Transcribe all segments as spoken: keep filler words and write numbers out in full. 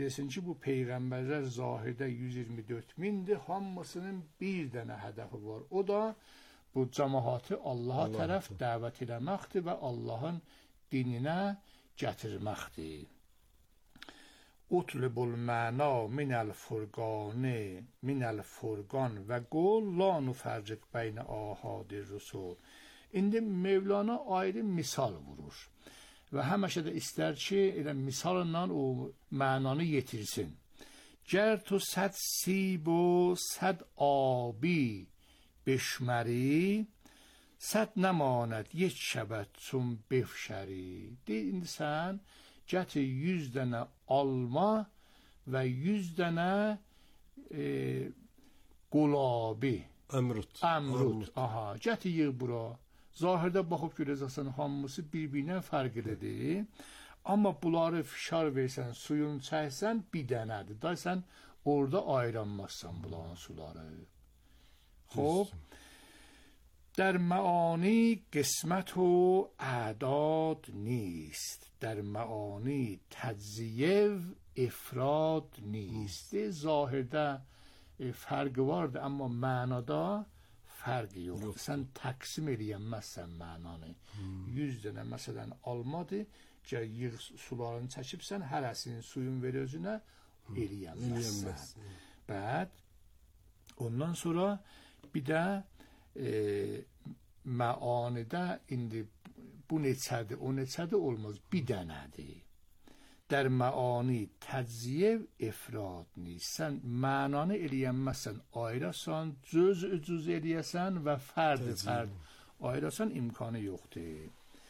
Desin ki, bu peyğəmbərlər zahirdə yüz iyirmi dörd mindir, hamısının bir dənə hədəfi var. O da bu cəmaatı Allaha Allah tərəf Allah. dəvət eləməkdir və Allahın dininə gətirməkdir. Utlubul məna minəl furqani minəl furqan və qul la nufarriq beynə ahadir rusul. İndi Mevlana ayrı misal vurur. Və həmişə də istər ki, elə misalınla o mənanı yetirsin. Gər tu səd sib و səd abi beşməri, səd nəmanət یک şəbət çun befşəri. Deyil, indi sən gətir yüz dənə alma və yüz dənə e, qulabi. Əmrut. Əmrut. Aha, gətir yığ bura. Zahirdə baxıb görəcəksən, hamısı bir-birinə fərqlidir. Amma bunları fişar versən, suyunu çəksən, bir dənədir. Da sən orada ayıranmazsan bunların suları. Xob, در معانی قسمت و اعداد نیست، در معانی تجزیه و افراد نیست. ظاهرده فرق vardı amma mənada fərq yoxdur. Sən təqsim eləyənməzsən mənanı. yüz dənə məsələn almadır, gəl yığ sularını çəkibsən, hərəsinin suyun ver özünə eləyənməzsən. Bəd, ondan sonra bir də e, məanidə indi bu neçədir, o neçədir olmaz, bir dənədir. در معانی تجزیه افراد نیست. sən mənanı eləyənməzsən, ayırasan, cüz cüz eləyəsən və fərd fərd ayırasan, imkanı yoxdur.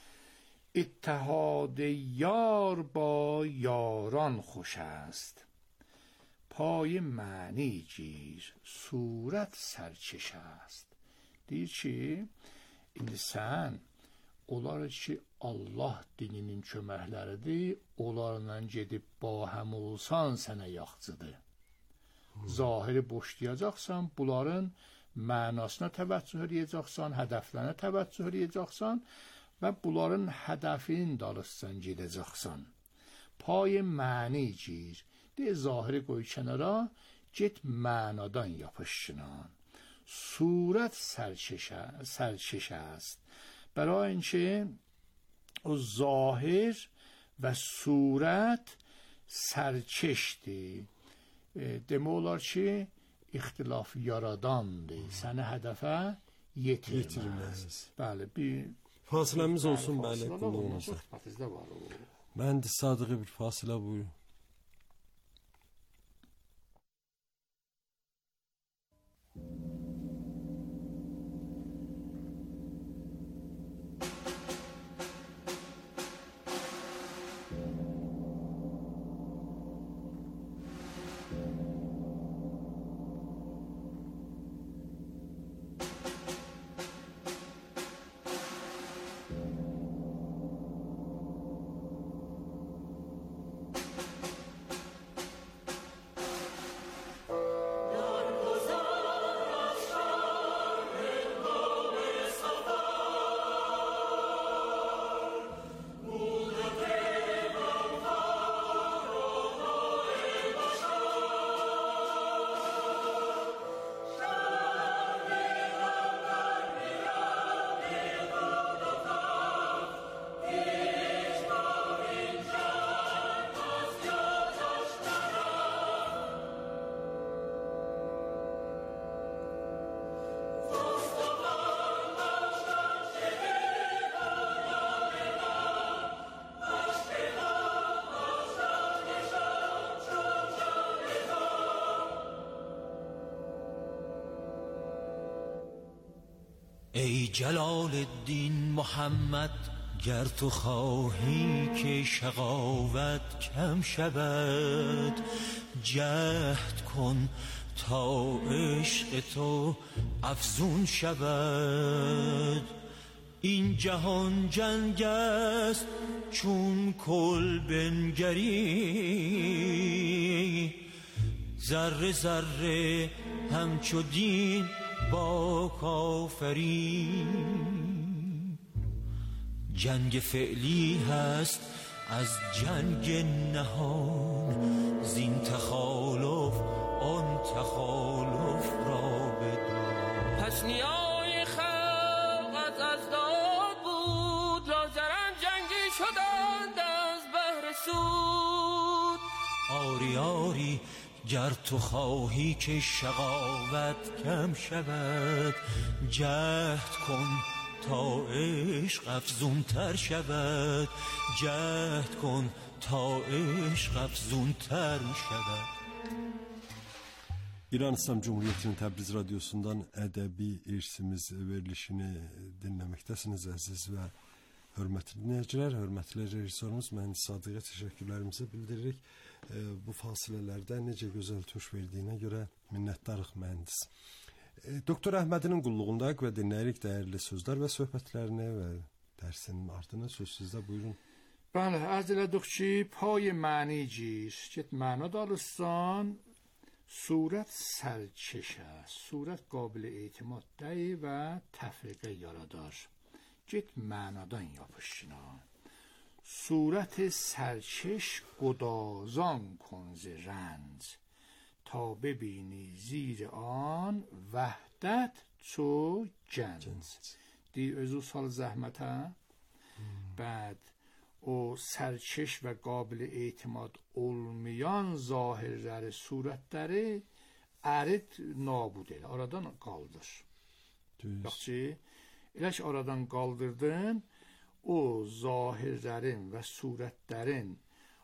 اتحاد یار با یاران خوش است، پای معنی گیر صورت سرچش است. deyir ki, indi sən onlar ki Allah dininin köməkləridir, onlarla gedib bahəm olsan sənə yaxçıdır. Hmm. Zahiri boşlayacaqsan, bunların mənasına təvəccüh edəcəksən, hədəflərinə təvəccüh edəcəksən və bunların hədəfinin dalısından gedəcəksən. Pay məni gir, deyə zahiri qoy kənara, get mənadan yapışınan. Surət sərkeş است. برای اینکه o zahir və surət sərkeşdir. E, demək olar ki, ixtilaf yaradandır. Səni hədəfə yetirməz. Bəli, bir fasiləmiz olsun, bəli. Bəndi sadığı bir fasilə buyurun. ای جلال الدین محمد، گر تو خواهی که شقاوت کم شود، جهد کن تا عشق تو افزون شود. این جهان جنگ است چون کل بنگری، ذره ذره همچو دین با کافری. جنگ فعلی هست از جنگ نهان، زین آری آری گر تو خواهی که شقاوت کم شود، جهد کن تا عشق افزون تر شود، جهد کن تا عشق افزون تر şəvəd. İran İslam Cumhuriyeti'nin Təbriz Radyosu'ndan ədəbi irsimiz verilişini dinləməkdəsiniz əziz və hörmətli dinləyicilər, hörmətli rejissorumuz Mühəndis Sadıq'a təşəkkürlərimizi bildiririk. E, bu fasilələrdə necə gözəl tuş verdiyinə görə minnətdarıq mühəndis. E, Doktor Əhmədinin qulluğundayıq və dinləyirik dəyərli sözlər və söhbətlərini və dərsinin ardını söz sizdə, buyurun. بله عرض elədik ki پای معنی جیش که معنا دارستان صورت سرچش است، صورت قابل اعتماد دی و تفریقه یارادار جت معنادان yapışına صورت سرچش گدازان کن ز رنج تا ببینی زیر آن وحدت چو جنج دی ازو سال زحمت بعد o serçeş ve قابل اعتماد olmayan zahirleri, suretleri erit nabud eyle. Oradan kaldır. Yaxşı, elə ki oradan kaldırdın, o zahirlerin ve suretlerin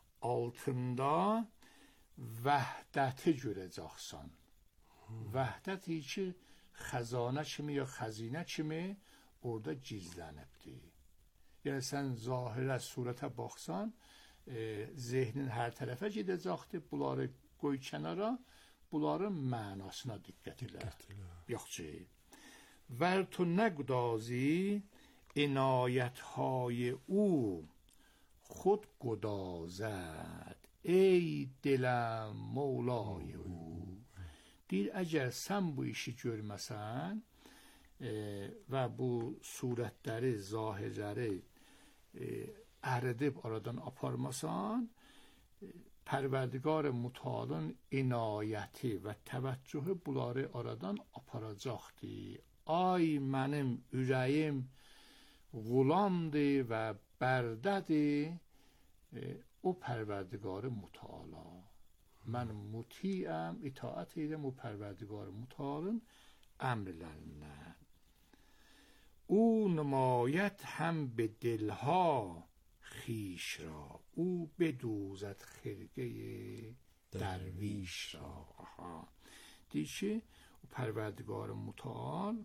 altında vəhdəti görəcəksən. Vəhdəti ki xəzanə kimi ya xəzinə kimi orada gizlənibdir. Yəni sən zahirə, surətə baxsan, e, zehnin hər tərəfə gedəcəkdir. Bunları qoy kənara, bunların mənasına diqqət elə. Yaxşı. ور تو نگدازی عنایت‌های او خود گدازد ای دلم مولای او. deyir, əgər sən bu işi görməsən e, və bu surətləri, zahirləri e, əridib aradan aparmasan, e, Pərverdigar Mütəalın inayəti və təvəccühü bunları aradan aparacaqdır. Ay mənim ürəyim qulamdır və bərdədir e, o Pərverdigar Mütəala. Mən mutiəm, itaət edirəm o Pərverdigar Mütəalın əmrlərindən. او نماید هم به دلها خیش را او بدوزد خرقه درویش را. deyir ki, o Pərverdigar Mütəal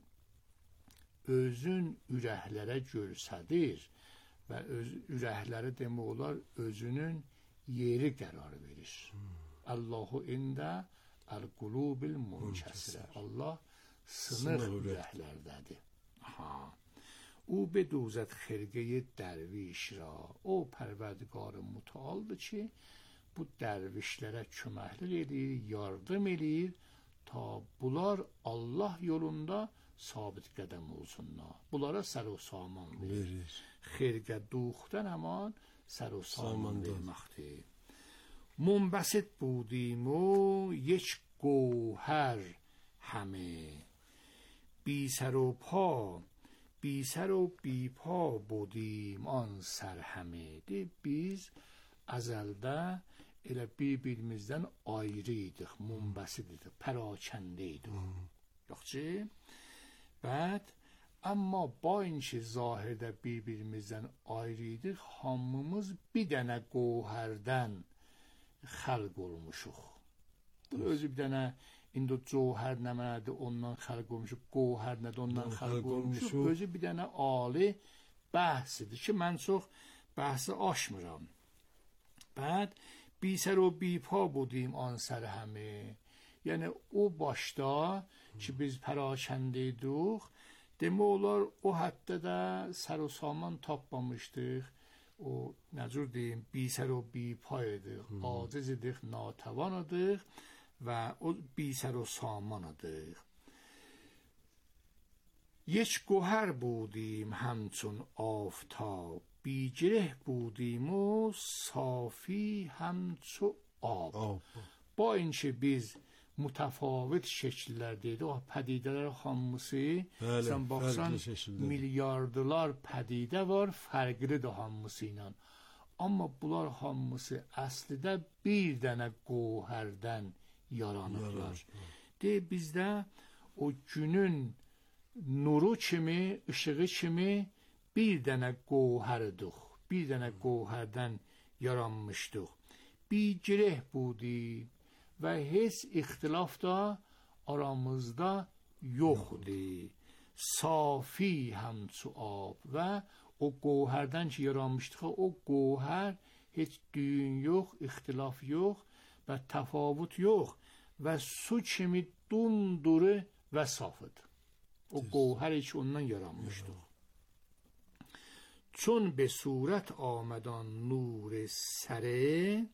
özün ürəklərə görsədir və öz ürəkləri demək olar özünün yeri qərar verir. Allahu ində el-qulubil munkəsirə. Allah sınıq ürəklərdədir. Aha. او بدوزد خرقه درویش را. O Pərverdigar Mütəaldır ki, bu dərvişlərə köməklik edir, yardım edir ta bunlar Allah yolunda sabit qədəm olsunlar. Bunlara sər o saman verir. Xirqə duxdən həman sər o saman verməkdir. منبسط بودیم و یک گوهر همه بی سر و پا بی سر و بی پا بودیم آن سر همه. De biz əzəldə elə bir-birimizdən ayrı idik, munbəsit idik, pərakəndə idik. Yoxçı? Bəd, amma ba inki zahirdə bir-birimizdən ayrı idik, hamımız bir dənə qohərdən xəlq olmuşuq. Bu özü bir dənə İndi cövhər nə mənədir, ondan xəlq olmuşuq, qohər nədir, ondan xəlq olmuşuq. Özü bir dənə ali bəhsidir ki, mən çox bəhsi aşmıram. Bəd, bisər o bipa budیم آن سر همه. Yəni, o başda ki, biz pərakəndə idik, demək olar, o həddə sər o saman tapmamışdıq. O, nəcür deyim, bisər o bipa idik, aciz idik, natəvan idik. و او بی سر و سامانıdır. یک گوهر بودیم همچون آفتاب بی گره بودیم و صافی همچو آب. با اینکه biz mütəfavit şəkillərdəydi, o pədidələr hamısı, sən baxsan milyardılar pədidə var, fərqlidir hamısı ilə. Amma bunlar hamısı əslində bir dənə qovhərdən yaranıblar. De bizdə o günün nuru kimi, ışığı kimi bir dənə qovhərdik. Bir dənə qovhərdən yaranmışdıq. Bir gireh budi və heç ixtilaf da aramızda yoxdur. Safi həmçu ab və o qovhərdən ki yaranmışdıq, o qovhər heç düyün yox, ixtilaf yox və təfavut yox və su kimi dumduru və safıdır. O qovhər heç ondan yaranmışdıq. چون به صورت آمدان نور سره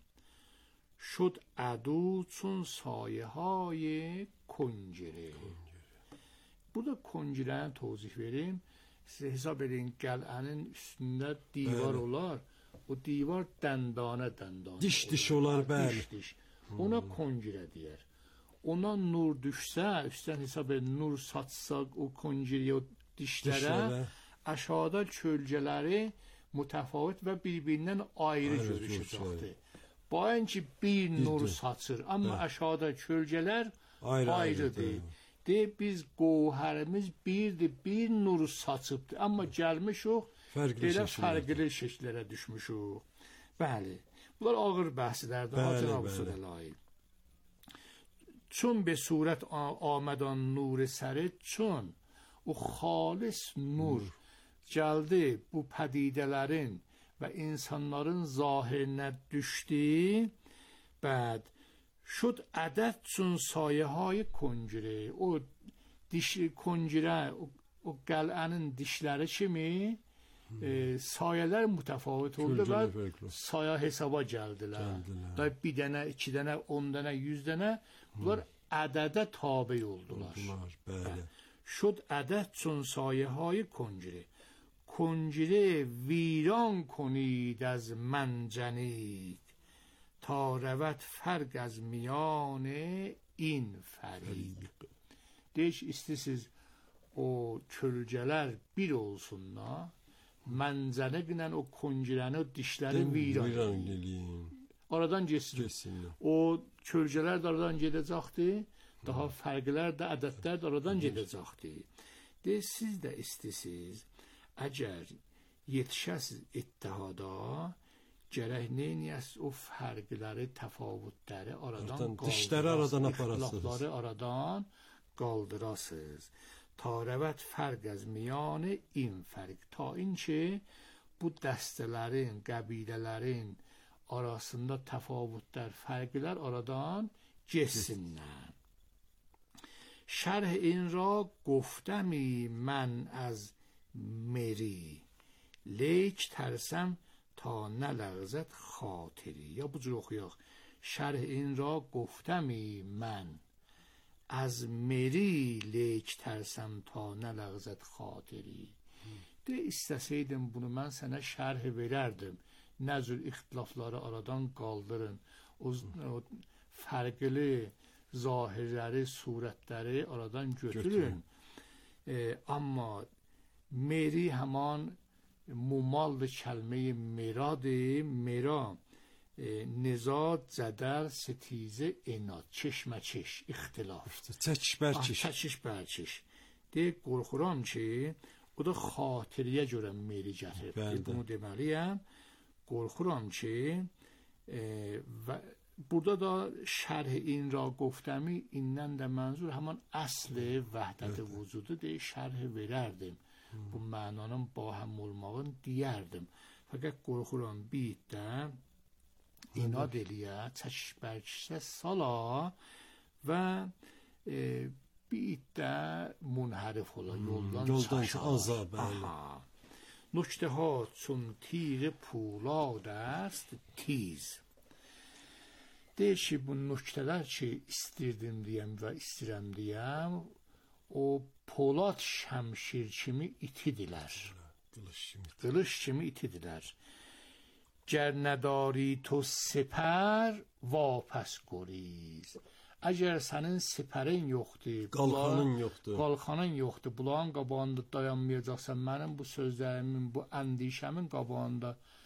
شد عدو چون سایه های کنجره. Burada koncerəni tozih verim. Size hesap edin, qəl'ənin üstündə divar bəli. Olar. O divar dəndana dəndana. Diş diş olar, bəli. Diş diş. Ona hmm. koncerə deyər. Ona nur düşsə, üstdən hesap edin, nur satsa o koncerəyə, o dişlərə, dişlərə. Aşağıda kölgələri mütəfavit və bir-birindən ayrı görüşəcəkdir. Bayan ki bir nur saçır, amma hə. Aşağıda kölgələr ayrı, ayrıdır. De biz qovhərimiz birdir, bir nur saçıbdır. Amma gəlmişik, belə fərqli şəkillərə düşmüşük. Bəli, bunlar ağır bəhslərdir. Hacı Abdüsəlahi. Çون به صورت آمدان نور سره çون o xalis nur gəldi bu pədidələrin və insanların zahirinə düşdü. Bəd şud ədəd çün sayəhay koncirə. O diş koncirə, o, o qəl'ənin dişləri kimi hmm. e, sayələr mütəfavit oldu və saya hesaba gəldilər. Da bir dənə, iki dənə, on dənə, yüz dənə bunlar hmm. ədədə tabi oldular. oldular bəli. شد عدد چون سایه های کنجره کنجره ویران کنید از منجنیق تا رود فرق از میان این فریق. Deyiş istəsiz o kölgələr bir olsunlar, məncənəqlə o koncerəni, o dişləri viran edin. Aradan geçsin. O kölgələr də aradan gedəcəkdir. Daha fərqlər də, ədədlər də aradan gedəcəkdir. De, siz də istəsiz, əgər yetişəsiz ittihada, gərək neyniyəsiz o fərqləri, təfavutləri aradan qaldırasınız, ixtilafları aradan qaldırasınız. Ta rəvət fərq əz miyanı in fərq. Ta in ki, bu dəstələrin, qəbilələrin arasında təfavutlar, fərqlər aradan geçsinlər. شرح این را گفتمی من از مری لیک ترسم تا نلغزد خاطری. یا بجروخ یا شرح این را گفتمی من از meri لیک ترسم تا نلغزد خاطری. De istəsəydim bunu mən sənə şərh verərdim. Nə cür ixtilafları aradan qaldırın. O, o fərqli zahirləri, surətləri aradan götürün. E, amma meri həman mumaldır kəlmə-i meradır. Mera e, nizad, zədər, setizə, enad, çeşməçeş, ixtilaf. Çəkiş bərkiş. Ah, çəkiş bərkiş. De, qorxuram ki, o da xatiriyə görə meri gətirib. De, bunu deməliyəm. Qorxuram ki, e, və burada da şərh in ra goftəmi indən də mənzur həman əsli vəhdət-i vücudu deyə şərh verərdim. Hmm. Bu mənanın bahəm olmağın deyərdim. Fəqət qorxuram bir də inad eləyə, çəkiş bərkisə sala və e, bir də munhərif ola, yoldan, yoldan azab. Nükte ha çun تیر پولاد است تیز. Deyir ki, bu nöqtələr ki, istirdim deyəm və istirəm deyəm, o polad şəmşir kimi itidilər. Qılış kimi itidilər. Gər nədari to sipər, vapas goriz. Əgər sənin sipərin yoxdur, qalxanın yoxdur, qalxanın yoxdur, bulağın qabağında dayanmayacaqsan, mənim bu sözlərimin, bu əndişəmin qabağında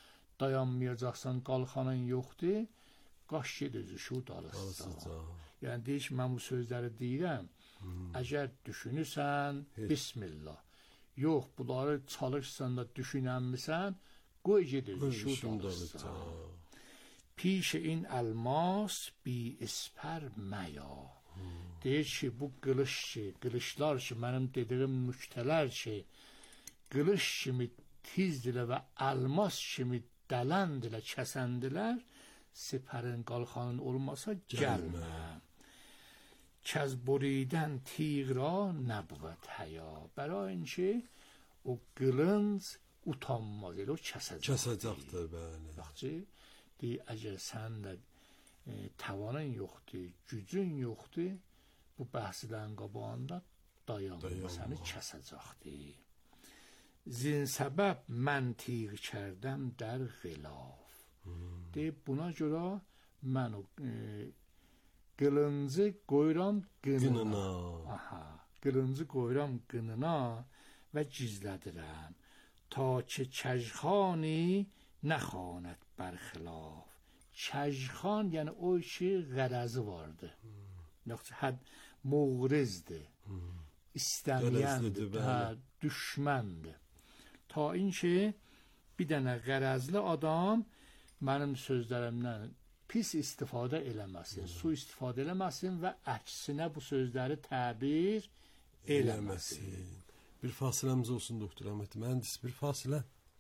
dayanmayacaqsan, qalxanın yoxdur, qaş ged özü şu dalısıca. Yəni deyir ki, mən bu sözləri deyirəm, hmm. əgər düşünürsən, Heç. Bismillah. Yox, bunları çalışsan da düşünənmisən, qoy ged özü şu dalısıca. پیش این الماس بی اسپر میا deyir ki, bu qılış ki, qılışlar ki, mənim dediyim nüktələr ki, qılış kimi tizdilə və almas kimi dələndilə, kəsəndilər, sipərin qalxanın olmasa gəlmə. Kəz buridən tiğ را نبود حیا. برای اینکه o qılınc utanmaz, elə o kəsəcəkdir. Kəsəcəkdir, bəli. Baxçı, deyir, əgər səndə e, tavanın yoxdur, gücün yoxdur, bu bəhslərin qabağında dayanma, səni kəsəcəkdir. Zin səbəb mən tiğ kərdəm در غلاف. Hmm. Deyir, buna görə mən o e, qılıncı qoyuram qınına. Aha, qılıncı qoyuram qınına və gizlədirəm. Ta ki kəcxani نخواند برخلاف. کژخان یعنی o ki qərəzi vardı. Yoxsa həd muğrizdir. İstəməyəndir, hə, düşməndir. Ta in ki bir dənə qərəzli adam mənim sözlərimdən pis istifadə eləməsin, su istifadə eləməsin və əksinə bu sözləri təbir eləməsin. Bir fasiləmiz olsun doktor Əhməd mühəndis, bir fasilə.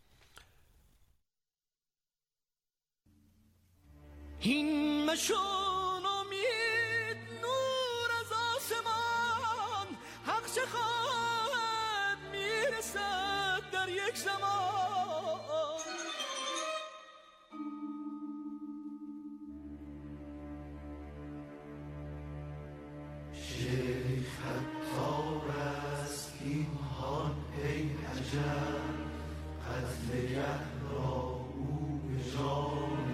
این مشون امید نور از آسمان حق چه خواهد میرسد در یک زمان شیخ حتار است این حال ای عجب قتلگه را او به جان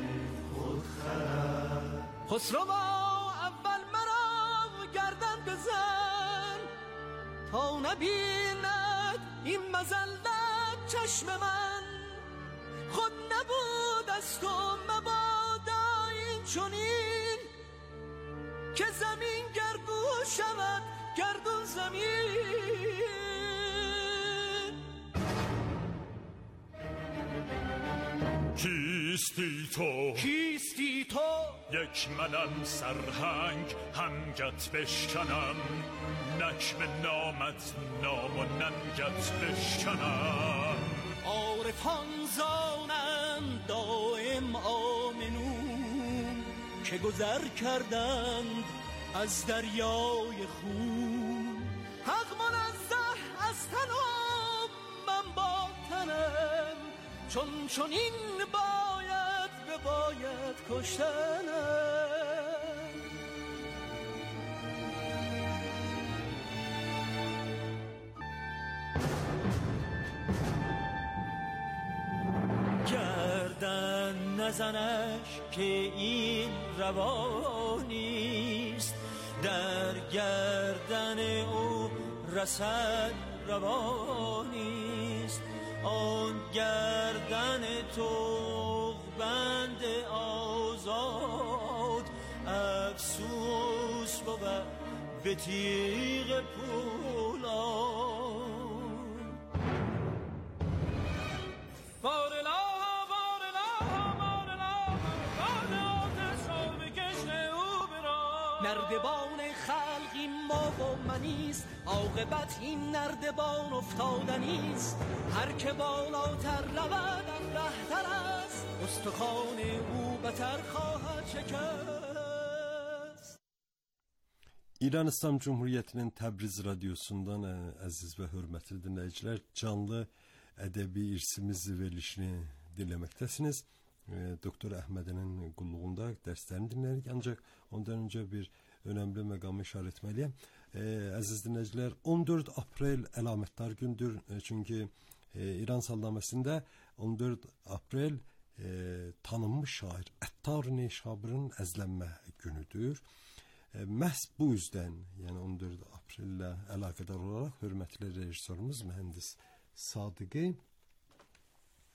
خسروا اول مرا گردن بزن تا نبیند این مذلت چشم من خود نبود از تو مبادا این چنین که زمین گردو شود گردون زمین کیستی تو کیستی تو یک منم سرهنگ هنگت بشکنم نک به نامت نام و ننگت بشکنم عارفان زانند دائم آمنون که گذر کردند از دریای خون حق منزه از تنم من با تنم چون چون این باید به باید کشتنم گردن نزنش که این روانیست در گردن او رسد روانیست آن گردن تو بند آزاد افسوس بود به تیغ پولاد بارلا بارلا بارلا باد آتش را بکشن او برا نردبان خلقی ما و منیست عاقبت این نردبان افتادنیست هر که بالاتر رود بهتر است استخوان او بتر خواهد شکست. İran İslam Cumhuriyeti'nin Təbriz radyosundan əziz və hörmətli dinləyicilər canlı ədəbi irsimiz verilişini dinləməkdəsiniz. Doktor Əhmədinin qulluğunda dərslərini dinləyirik. Ancaq ondan öncə bir önəmli məqamı işarə etməliyəm. Əziz dinləyicilər, on dörd aprel əlamətdar gündür. Çünki İran salnaməsində on dörd aprel e, tanınmış şair Əttar Neşabırın əzlənmə günüdür. E, məhz bu üzdən, yəni on dörd aprellə əlaqədar olaraq hörmətli rejissorumuz mühəndis Sadiqi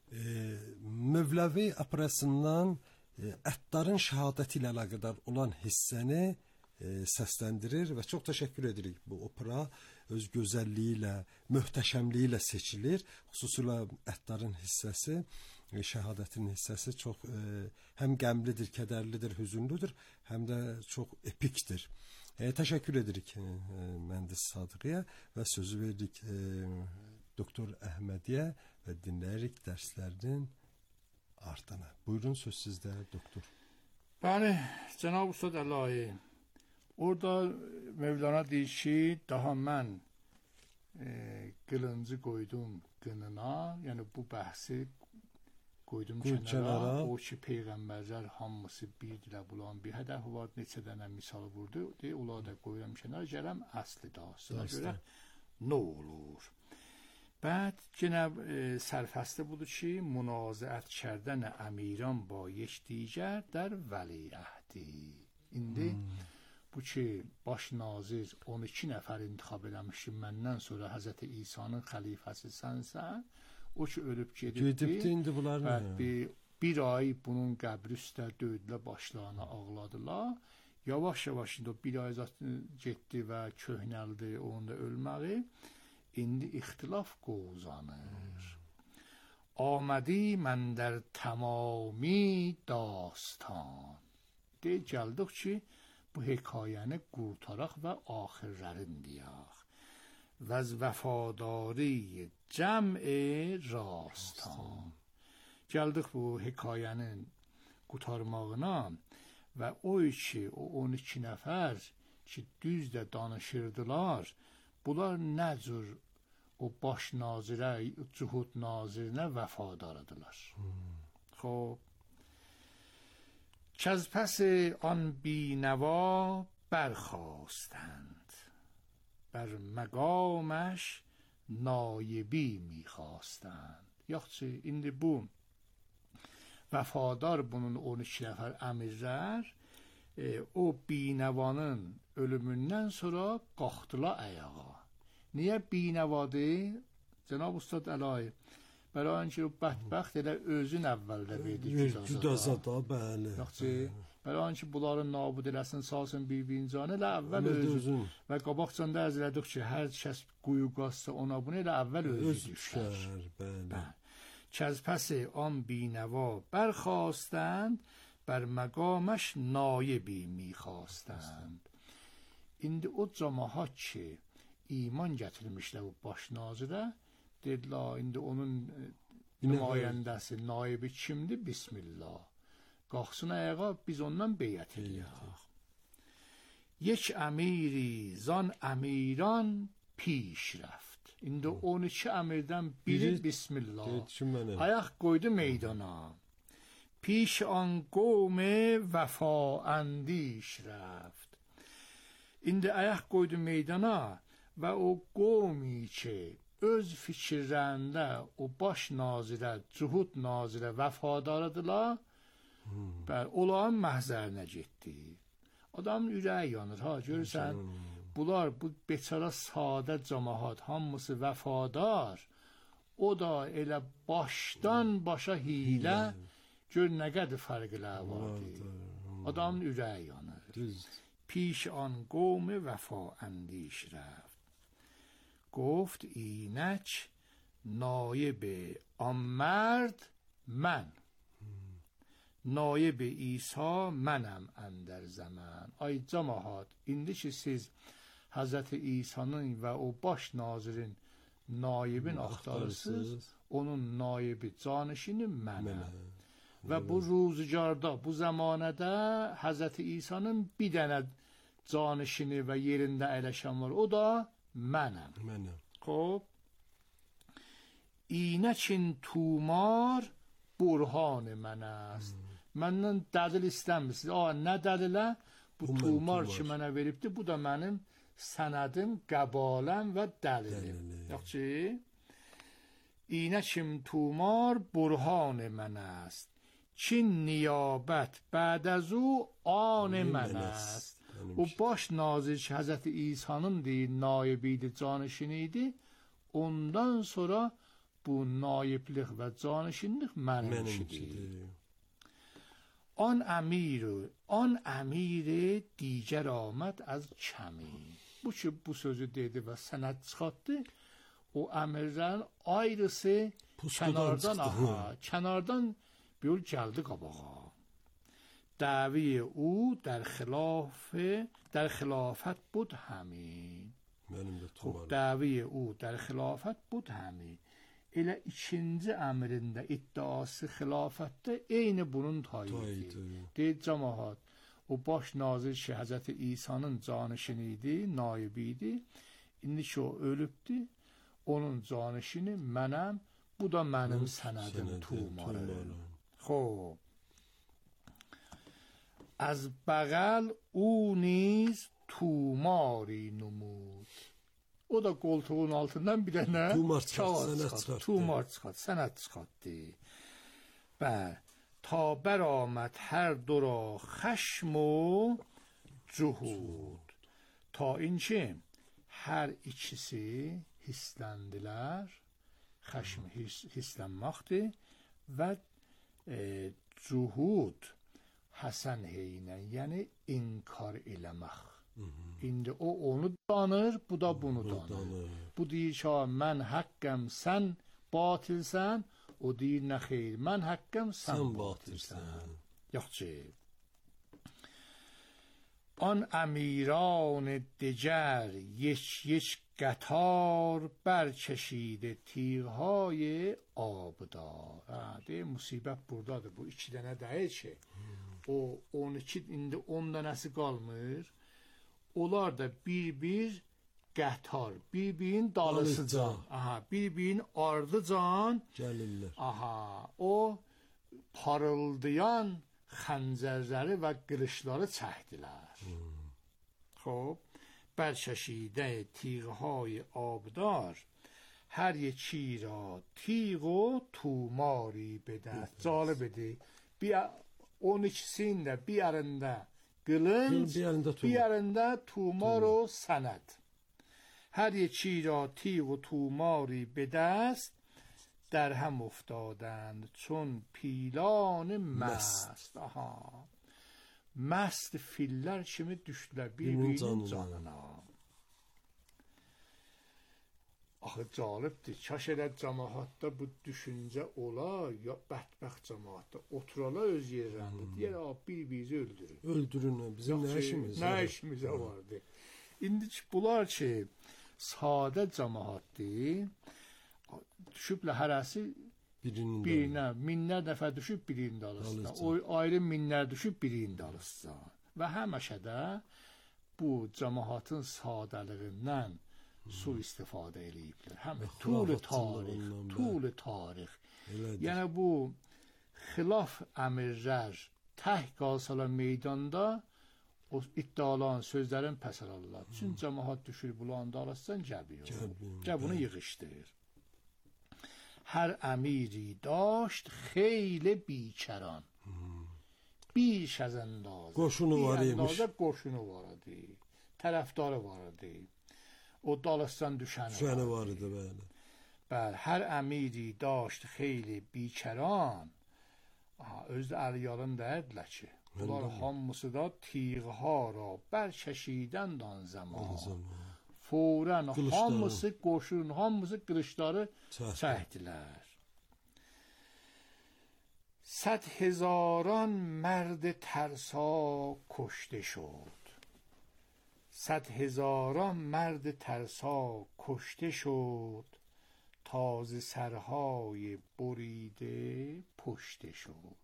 e, Mövləvi operasından e, Əttarın şəhadəti ilə əlaqədar olan hissəni e, səsləndirir və çox təşəkkür edirik. Bu opera öz gözəlliyi ilə, möhtəşəmliyi ilə seçilir. Xüsusilə Əttarın hissəsi, e, şəhadətin hissəsi çox e, həm qəmlidir, kədərlidir, hüzünlüdür, həm də çox epikdir. E, təşəkkür edirik e, mühəndis Sadıqıya və sözü veririk e, Doktor Əhmədiyə və dinləyirik dərslərinin ardına. Buyurun, söz sizdə doktor. Bəli, Cənab Ustad Əlahi, orada Mevlana deyir ki, daha mən e, qılıncı qoydum qınına, yəni bu bəhsi qoydum Qoy kənara, kənara. O ki, Peyğəmbərlər hamısı bir dilə bulan bir hədəf var, neçə dənə misal vurdu, deyə onları da qoyuram kənara, gələm əsli dastana görə nə olur? بعد جناب سرفسته بود چی منازعت کردن امیران با یک دیگر در vəliəhdi. İndi bu ki baş nazir on iki nəfər intikhab eləmişdi, məndən sonra Həzrəti İsa'nın xəlifəsi sənsən, o ki ölüb gedibdi. indi bunlar nə? Bir, bir ay bunun qəbri üstə döydülər, başlarına ağladılar. Yavaş yavaş indi bir ay getdi və köhnəldi onun da ölməyi. İndi ixtilaf qozanır. Amədی mən در تمامی داستان. Deyil, gəldik ki, bu hekayəni qurtaraq və axirlərin deyək. Və az vəfadari cəm'i rastan. Gəldik bu hekayənin qurtarmağına və o ki, o on iki nəfər ki, düz də danışırdılar, bunlar nə cür o baş nazirə, Cuhud nazirinə vəfadardılar. خب که از پس آن بینوا برخاستند، بر مقامش نایبی میخواستند. Yaxşı, indi bu vəfadar bunun on iki nəfər əmirlər e, o binəvanın ölümündən sonra qalxdılar ayağa. Niyə binəvadır? Cənab Ustad Əlahi, برای اینکه o bədbəxt elə özün əvvəldə verdi güdazada, bəli. Yaxşı, برای اینکه bunların nabud eləsin, salsın bir-birincanı, elə əvvəl özün. Və qabaqcanda ərz elədik ki, hər kəs quyu qazsa ona bunu elə əvvəl özü düşər. Bəli. که از پس آن بینوا برخواستند، بر مقامش نایبی میخواستند. İndi o cəmaət ki, iman gətirmişlər bu baş nazirə, dedilər, indi onun nümayəndəsi, naibi kimdir? Bismillah. Qalxsın ayağa, biz ondan beyət eləyək. Yek əmiri zan əmiran piş rəft. İndi on iki əmirdən biri Bismillah. Ayaq qoydu meydana. Piş an qovm vəfa əndیش rəft. İndi ayaq qoydu meydana və o qovmi ki, öz fikirlərində o baş nazirə, Cuhud nazirə vəfadardılar, və onların məhzərinə getdi. Adamın ürəyi yanır, ha, görürsən, bunlar, bu beçara sadə cəmaət, hamısı vəfadar, o da elə başdan başa hilə, gör nə qədər fərqlər vardı. Adamın ürəyi yanır. پیش آن قوم وفا اندیش رفت، گفت اینک نایب آن مرد من، نایب عیسی منم اندر زمان. Ay cəmaət, indi ki siz Həzrəti İsa'nın və o baş nazirin naibin axtarırsınız, onun naibi canişini mənəm. Və bu ruzigarda, bu zamanədə Həzrəti İsa'nın bir dənə canişini və yerində əyləşən var, o da mənəm. Mənəm. Xob, İynəkin tumar burhan mən است. Məndən dəlil istəmirsiniz. Aa, nə dəlilə? Bu tumar ki mənə veribdir, bu da mənim sənədim, qəbaləm və dəlilim. Yaxşı? İynəkim tumar burhan mən است، çin niyabət bədəzu an mən است. O baş nazir ki Həzrəti İsa'nın deyir, naibiydi, canişiniydi. Ondan sonra bu naiblik və canişinlik mənim işidir. آن امیر آن امیر دیگر آمد از کمی. Bu ki bu sözü dedi və sənət çıxartdı. O əmirlərin ayrısı kənardan aha, kənardan bir gəldi qabağa. دعوی او در خلاف در خلافت بود همین. خب دعوی او در خلافت بود همین. Elə ikinci əmrində iddiası xilafətdə eyni bunun tayididir. Deyir cəmaət, o baş nazir ki, Həzrəti İsa'nın canişini idi, naibi idi. İndi ki o ölübdür, onun canişini mənəm, bu da mənim sənədim, tumarım. Xob. از بغل او نیز توماری نمود. O da koltuğun altından bir dənə tumar çıxartdı, sənət çıxartdı. Bəl, ta bəraməd hər dora xəşm و cuhud. Ta inki hər ikisi hisləndilər, xəşm hislənmaqdır və e, cuhud Həsən heynə, yəni inkar eləmək. İndi o onu danır, bu da bunu danır. Bu deyir ki, mən haqqəm, sən batilsən. O deyir, nə xeyr, mən haqqəm, sən batilsən. Yaxşı. آن امیران دگر یک یک قطار برکشیده تیغهای آبدار. ده musibət buradadır. Bu iki dənə deyil ki, o on iki, indi on dənəsi qalmır. Onlar da bir-bir qətar, bir-birin dalısıcan, aha, bir-birin ardıcan gəlirlər. Aha, o parıldayan xəncərləri və qırışları çəkdilər. خب برچشیده تیغهای آبدار هر یکی را تیغ و توماری به دست. Calibidir. Bir on ikisinin də bir əlində qılınc, bir əlində tumar و sənət. هر یکی را تیغ و توماری به دست در هم افتادند چون پیلان مست. Aha. Məst fillər kimi düşdülər bir-birinin canına. Axı calibdir. Kaş elə cəmaatda bu düşüncə ola, ya bədbəxt cəmaatda oturala öz yerlərində. Deyər, bir-birinizi öldürün. Öldürün, bizim nə işimiz? Nə işimizə vardı? İndi bunlar ki, sadə cəmaatdir, düşüblə hərəsi birinə, minlər dəfə düşüb birinin dalısına, o ayrı minlər düşüb birinin dalısına. Və həməşə də bu cəmaatın sadəliğindən su istifadə eləyiblər. Həm tul tarix, tul tarix. Yəni bu xilaf əmirlər təh qalsalar meydanda o iddialan sözlərin pəs alırlar. Çün cəmaat düşür bulan dalısından gəbiyor. Gəb bunu yığışdırır. هر امیری داشت خیل بیکران بیش از اندازه qoşunu var imiş. qoşunu var idi. Tərəfdarı var idi. O dalıstan düşəni düşəni var idi, bəli. Bəli, hər əmiri daşt xeyli بیکران. Aha, özdə əliyalın dərdilər ki, bunlar hamısı da tiğha را برکشیدند آن زمان. Furən hamısı qoşun, hamısı qılıçları çəkdilər. صد هزاران مرد ترسا کشته شد. صد هزاران مرد ترسا کشته شد. تازه سرهای بریده پشته شد.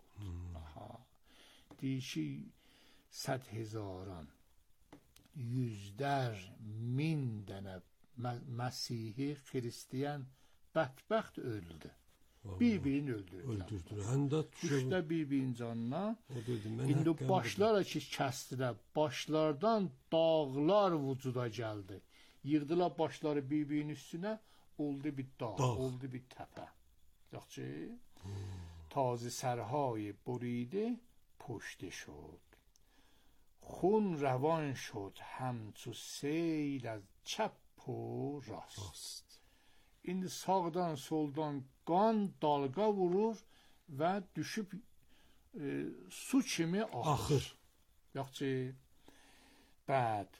دیشی صد هزاران yüzlər, min dənə Məsihi, Xristiyan bədbəxt öldü. Bir-birini öldürdülər. Öldürdülər. Həm də düşdə bir-birinin canına. İndi başlara ki, kəsdilər. Başlardan dağlar vücuda gəldi. Yığdılar başları bir-birinin üstünə. Oldu bir dağ, dağ. Oldu bir təpə. Yaxşı. Tazı sərhay buridə پشته شد. خون روان شد همچو seyl از چپ و راست. İndi sağdan soldan qan dalqa vurur və düşüb e, su kimi axır. Axır. Yaxşı. بعد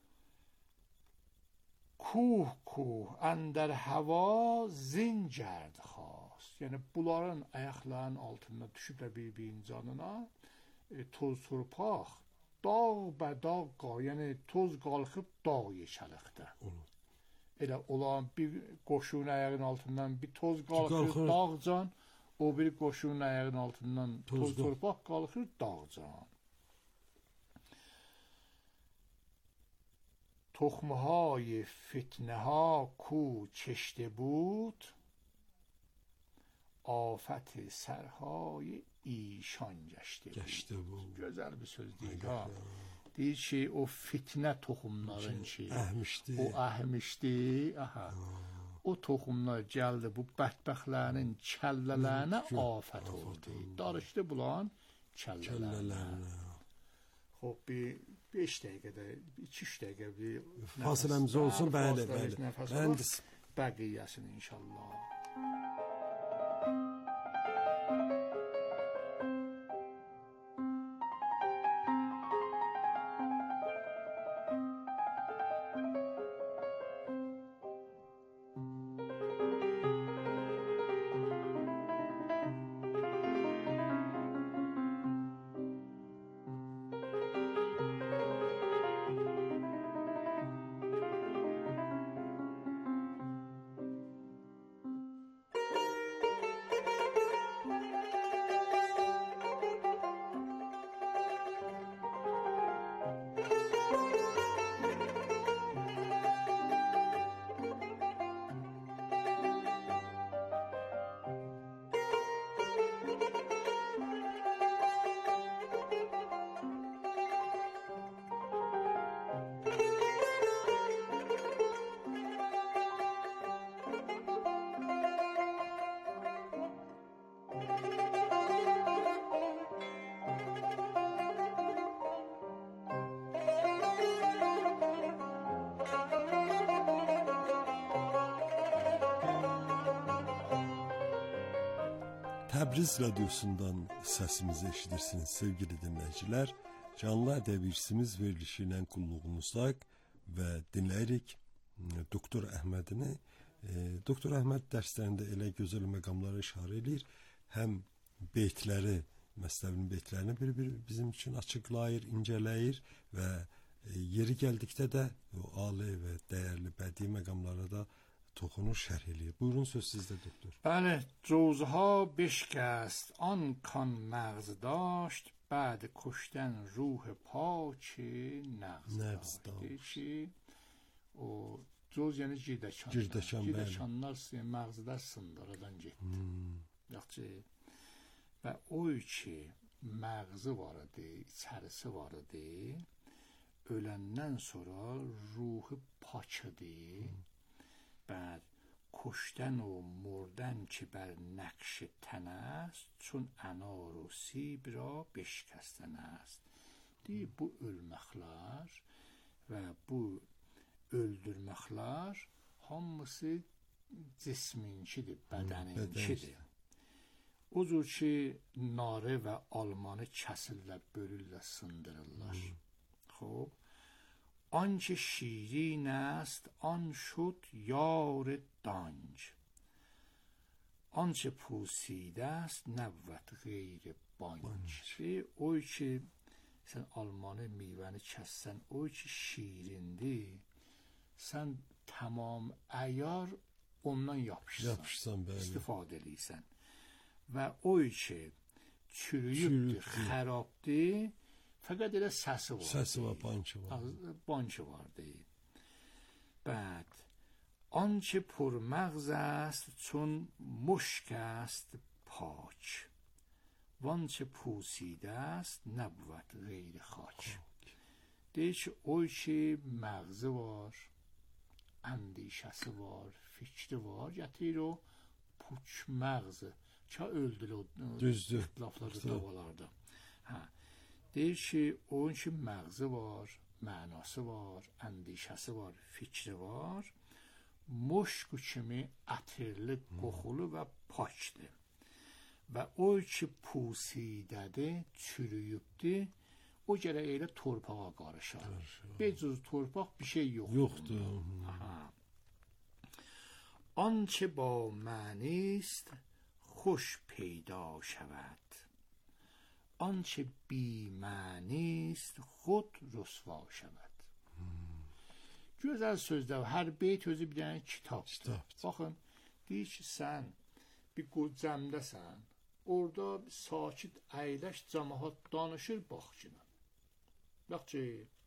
کوه کوه اندر hava zin gərd xast. Yəni bunların ayaqlarının altında düşüb də bir-birinin canına e, toz torpaq dağ bə dağ qal, yəni toz qalxıb dağ yeşəlikdə. Elə olan bir qoşun ayağının altından bir toz qalxır dağcan, o bir qoşun ayağının altından toz torpaq qalxır dağcan. تخمهای فتنه ها کو چشته بود آفت سرهای ایشان گشته بود. گشته بود. Gözəl bir söz deyil ha. Deyir ki o fitnə toxumların ki əhmişdi. O əhmişdi. Aha. O toxumlar gəldi bu bədbəxtlərin kəllələrinə afət oldu. Darışdı bulan kəllələrinə. Xop bir beş dəqiqədə, iki üç dəqiqə bir fasiləmiz olsun, bəli, bəli. Bəli. Bəqiyyəsini inşallah. Təbriz radiosundan səsimizi eşidirsiniz sevgili dinləyicilər. Canlı ədəbi irsimiz verilişi ilə qulluğunuzdayıq və dinləyirik Doktor Əhmədini. E, Doktor Əhməd dərslərində elə gözəl məqamlara işarə edir. Həm beytləri, Məsləvinin beytlərini bir-bir bizim üçün açıqlayır, incələyir və e, yeri gəldikdə də o ali və dəyərli bədii məqamlara da toxunur, şərh eləyir. Buyurun, söz sizdə doktor. بله جوزها بشکست آن کان مغز داشت بعد کشتن روح پاک نغز نغز داشت. O coz yəni girdəkan. Girdəkan, bəli. Girdəkanlar məğzdə sındırıdan getdi. Hmm. Yaxşı. Və o ki məğzi var idi, içərisi var idi. Öləndən sonra ruhu pak idi. Hmm. بعد کشتن و مردن که بر نقش تن است چون انار و سیب را بشکستن است. دی bu ölməklər və bu öldürməklər hamısı cisminkidir, bədəninkidir. O cür ki narı və almanı kəsirlər, bölürlər, sındırırlar. Xob آنچه شیرین است آن شد یار دانج آنچه پوسیده است نبود غیر بانج. O ki sən almanı meyvəni kəssən, o ki şirindir, sən tamam əyar ondan yapışsan, yapışsan bəli. İstifadə edirsən. Və o ki çürüyübdür, xərabdır, fəqət elə səsi var. Səsi var, bankı var. Bankı var deyil. بعد آنچه پر مغز است چون مشک است پاک وانچه پوسیده است نبود غیر خاک. deyir ki o ki məğzi var, əndişəsi var, fikri var, gətirir o puç məğzi ki öldürür o düzdür lafları davalarda. Hə. Deyir ki onun ki məğzi var, mənası var, əndişəsi var, fikri var. muşku kimi ətirli, qoxulu və pakdır. Və o ki pusidədir, çürüyübdür, o gərək elə torpağa qarışar. Becuz torpaq bir şey yoxdur. Yoxdur. Aha. آنچه با معنی است خوش پیدا شود آنچه بی معنی است خود رسوا şəvəd. Gözəl sözlər, hər beyt özü bir dənə kitabdır. Baxın, deyir ki, sən bir cəmdəsən, orada sakit əyləş, cəmaat danışır, bax ki. Bax ki,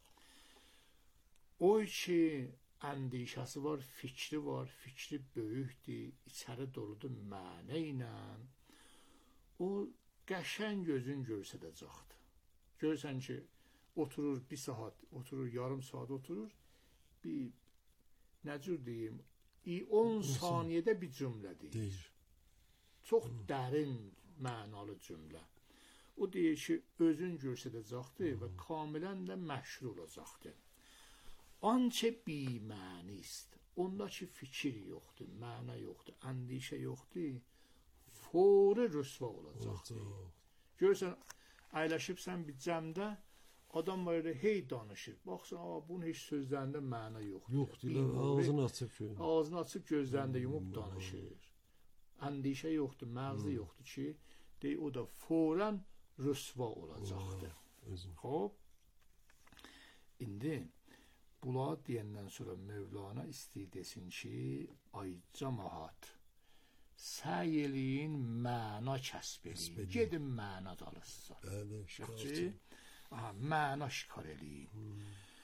o ki, əndişəsi var, fikri var, fikri böyükdür, içəri doludur mənə ilə, o qəşən gözün görsədəcəkdir. Görsən ki, oturur bir saat, oturur yarım saat oturur, bir, nəcür deyim, on saniyədə bir cümlə deyir. Çox dərin, mənalı cümlə. O deyir ki, özün görsədəcəkdir və kamilən də məşhur olacaqdır. Ançə bi məni ist. Onda ki, fikir yoxdur, məna yoxdur, əndişə yoxdur, fori rüsva olacaqdır. Görsən, əyləşibsən bir cəmdə, adam var elə hey danışır. Baxsan, bunun heç sözlərində məna yoxdur. Yoxdur, ağzını açıb ki. Ağzını açıb gözlərində yumub danışır. Əndişə yoxdur, məğzi yoxdur ki, deyir, o da forən rüsva olacaqdır. Xob, indi bunlar deyəndən sonra Mövlana istəyir desin ki, ay cəmaat, səy eləyin, məna kəsb eləyin, gedin məna dalısın. məna şikar eləyin.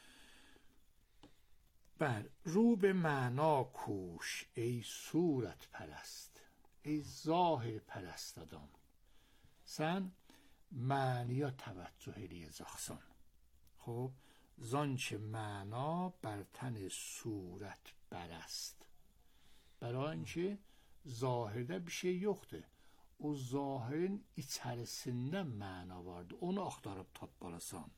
بر رو به معنا کوش ای صورت پرست ای ظاهر پرست adam sən məniyə təvəccüh eləyəcəksən. خب زانچه معنا بر تن صورت برست برای اینکه ظاهرdə bir şey yoxdur. O zahirin içərisində məna vardır. Onu axtarıb tapmalısan.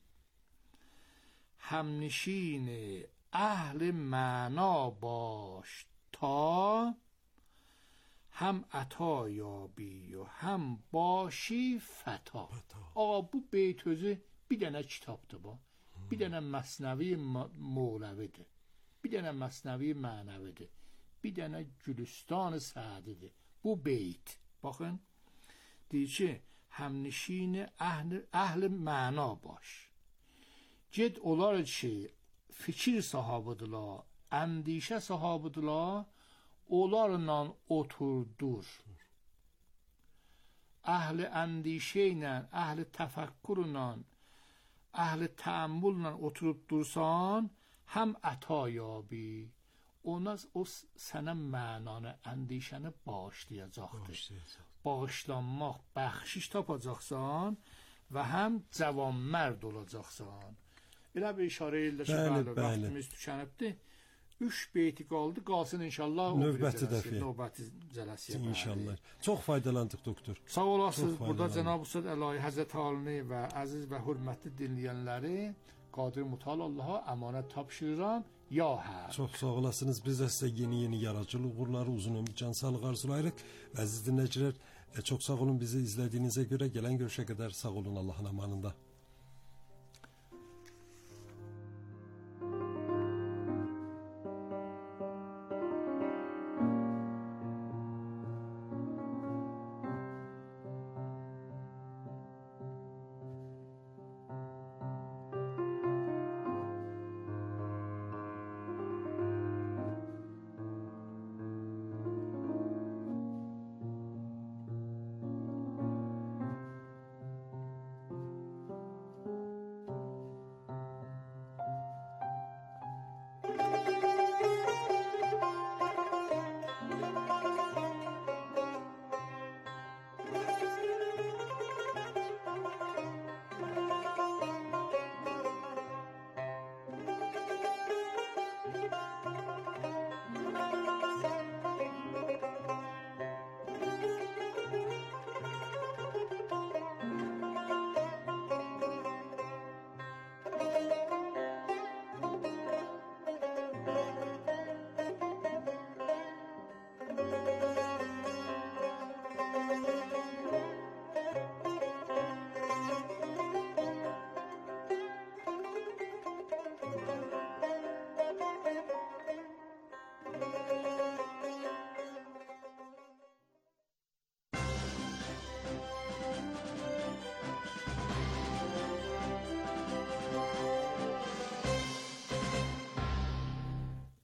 همنشین اهل معنا باش تا هم عطا یابی و هم باشی فتا. آقا bu beyt özü bir dənə kitabdır bu. Bir dənə məsnəvi mövləvidir. Bir dənə məsnəvi mənəvidir. Bir dənə Gülüstan-ı Səadidir. Bu beyt. Baxın. Deyir ki, həmnişin əhl, əhl məna baş. Ged olar ki, fikir sahabıdırlar, əndişə sahabıdırlar, onlarla oturdur. Əhl-i əndişə ilə, əhl-i təfəkkür ilə, əhl-i təəmmüllə oturub dursan, həm əta yabi, ona o sənə mənanı, əndişəni bağışlayacaqdır. Bağışlanmaq, bəxşiş tapacaqsan və həm cəvanmərd olacaqsan. Elə bir işarə ilə ki, bəli, vaxtımız tükənibdir. Üç beyti qaldı, qalsın inşallah. Növbəti dəfə. Növbəti cələsiyə. İnşallah. Çox faydalandıq doktor. Sağ olasınız. Burada Cənab Ustad Əlahi Həzrət Halini və əziz və hörmətli dinləyənləri Qadir Mutal Allaha əmanət tapşırıram. Ya hə. Çox sağ olasınız. Biz də sizə yeni-yeni yaradıcılıq uğurları, uzun ömür, can sağlığı arzulayırıq. Əziz dinləyicilər, çox sağ olun bizi izlədiyinizə görə. Gələn görüşə qədər sağ olun Allahın amanında.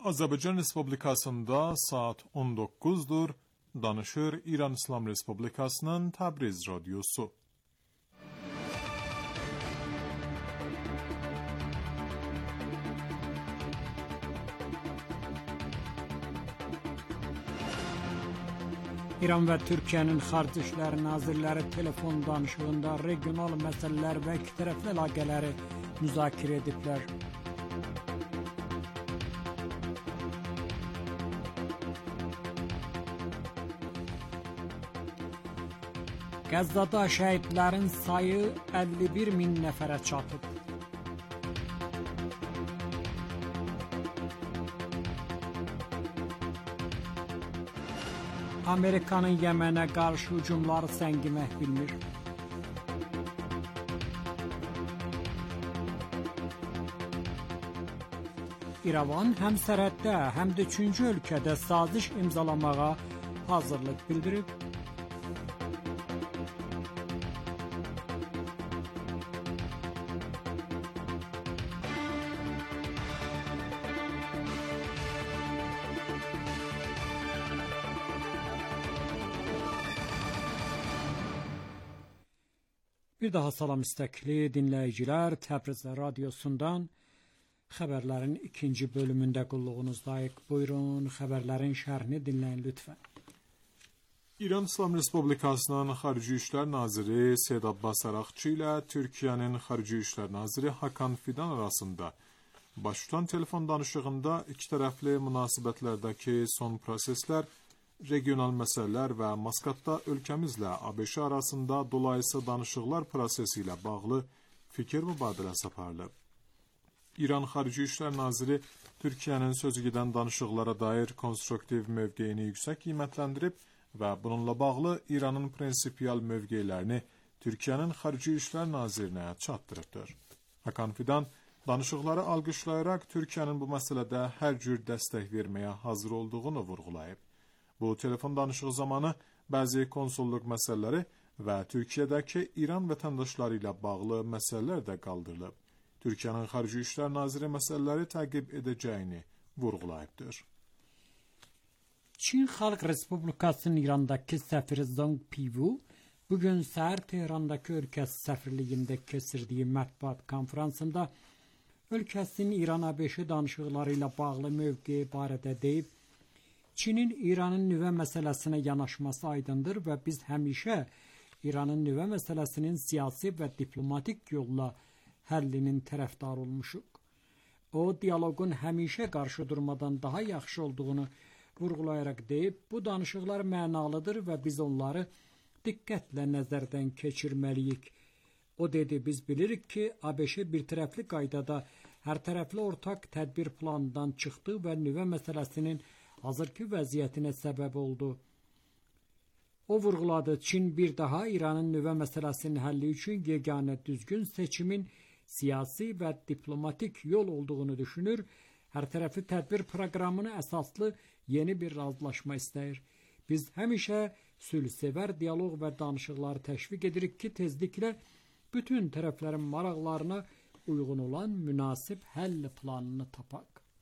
Azərbaycan Respublikasında saat on doqquzdur. Danışır İran İslam Respublikasının Təbriz Radyosu. İran və Türkiyənin Xarici İşlər Nazirləri telefon danışığında regional məsələlər və ikitərəfli əlaqələri müzakirə ediblər. Qəzzada şəhidlərin sayı əlli bir min nəfərə çatıb. Amerikanın Yəmənə qarşı hücumları səngimək bilmir. İrəvan həm sərhəddə, həm də üçüncü ölkədə saziş imzalamağa hazırlıq bildirib. Bir daha salam istəkli dinləyicilər, Təbriz Radyosundan xəbərlərin ikinci bölümündə qulluğunuzdayıq. Buyurun, xəbərlərin şərhini dinləyin lütfən. İran İslam Respublikasının Xarici İşlər Naziri Seyid Abbas Araqçı ilə Türkiyənin Xarici İşlər Naziri Hakan Fidan arasında baş tutan telefon danışığında iki tərəfli münasibətlərdəki son proseslər, regional məsələlər və Maskatda ölkəmizlə ABŞ arasında dolayısı danışıqlar prosesi ilə bağlı fikir mübadiləsi aparılıb. İran Xarici İşlər Naziri Türkiyənin sözügedən danışıqlara dair konstruktiv mövqeyini yüksək qiymətləndirib və bununla bağlı İranın prinsipial mövqeylərini Türkiyənin Xarici İşlər Nazirinə çatdırıbdır. Hakan Fidan danışıqları alqışlayaraq Türkiyənin bu məsələdə hər cür dəstək verməyə hazır olduğunu vurğulayıb. Bu telefon danışığı zamanı bəzi konsulluq məsələləri və Türkiyədəki İran vətəndaşları ilə bağlı məsələlər də qaldırılıb. Türkiyənin Xarici İşlər Naziri məsələləri təqib edəcəyini vurğulayıbdır. Çin Xalq Respublikasının İrandakı səfiri Zhang Pivu bugün səhər Tehrandakı ölkəsi səfirliyində keçirdiyi mətbuat konferansında ölkəsinin İran-ABŞ danışıqları ilə bağlı mövqeyi barədə deyib, Çinin İranın nüvə məsələsinə yanaşması aydındır və biz həmişə İranın nüvə məsələsinin siyasi və diplomatik yolla həllinin tərəfdarı olmuşuq. O, diyaloqun həmişə qarşı durmadan daha yaxşı olduğunu vurğulayaraq deyib, bu danışıqlar mənalıdır və biz onları diqqətlə nəzərdən keçirməliyik. O dedi, biz bilirik ki, ABŞ bir tərəfli qaydada hər tərəfli ortaq tədbir planından çıxdı və nüvə məsələsinin hazırki vəziyyətinə səbəb oldu. O vurğuladı, Çin bir daha İranın nüvə məsələsinin həlli üçün yeganə düzgün seçimin siyasi və diplomatik yol olduğunu düşünür, hər tərəfli tədbir proqramını əsaslı yeni bir razılaşma istəyir. Biz həmişə sülhsevər diyaloq və danışıqları təşviq edirik ki, tezliklə bütün tərəflərin maraqlarına uyğun olan münasib həll planını tapaq.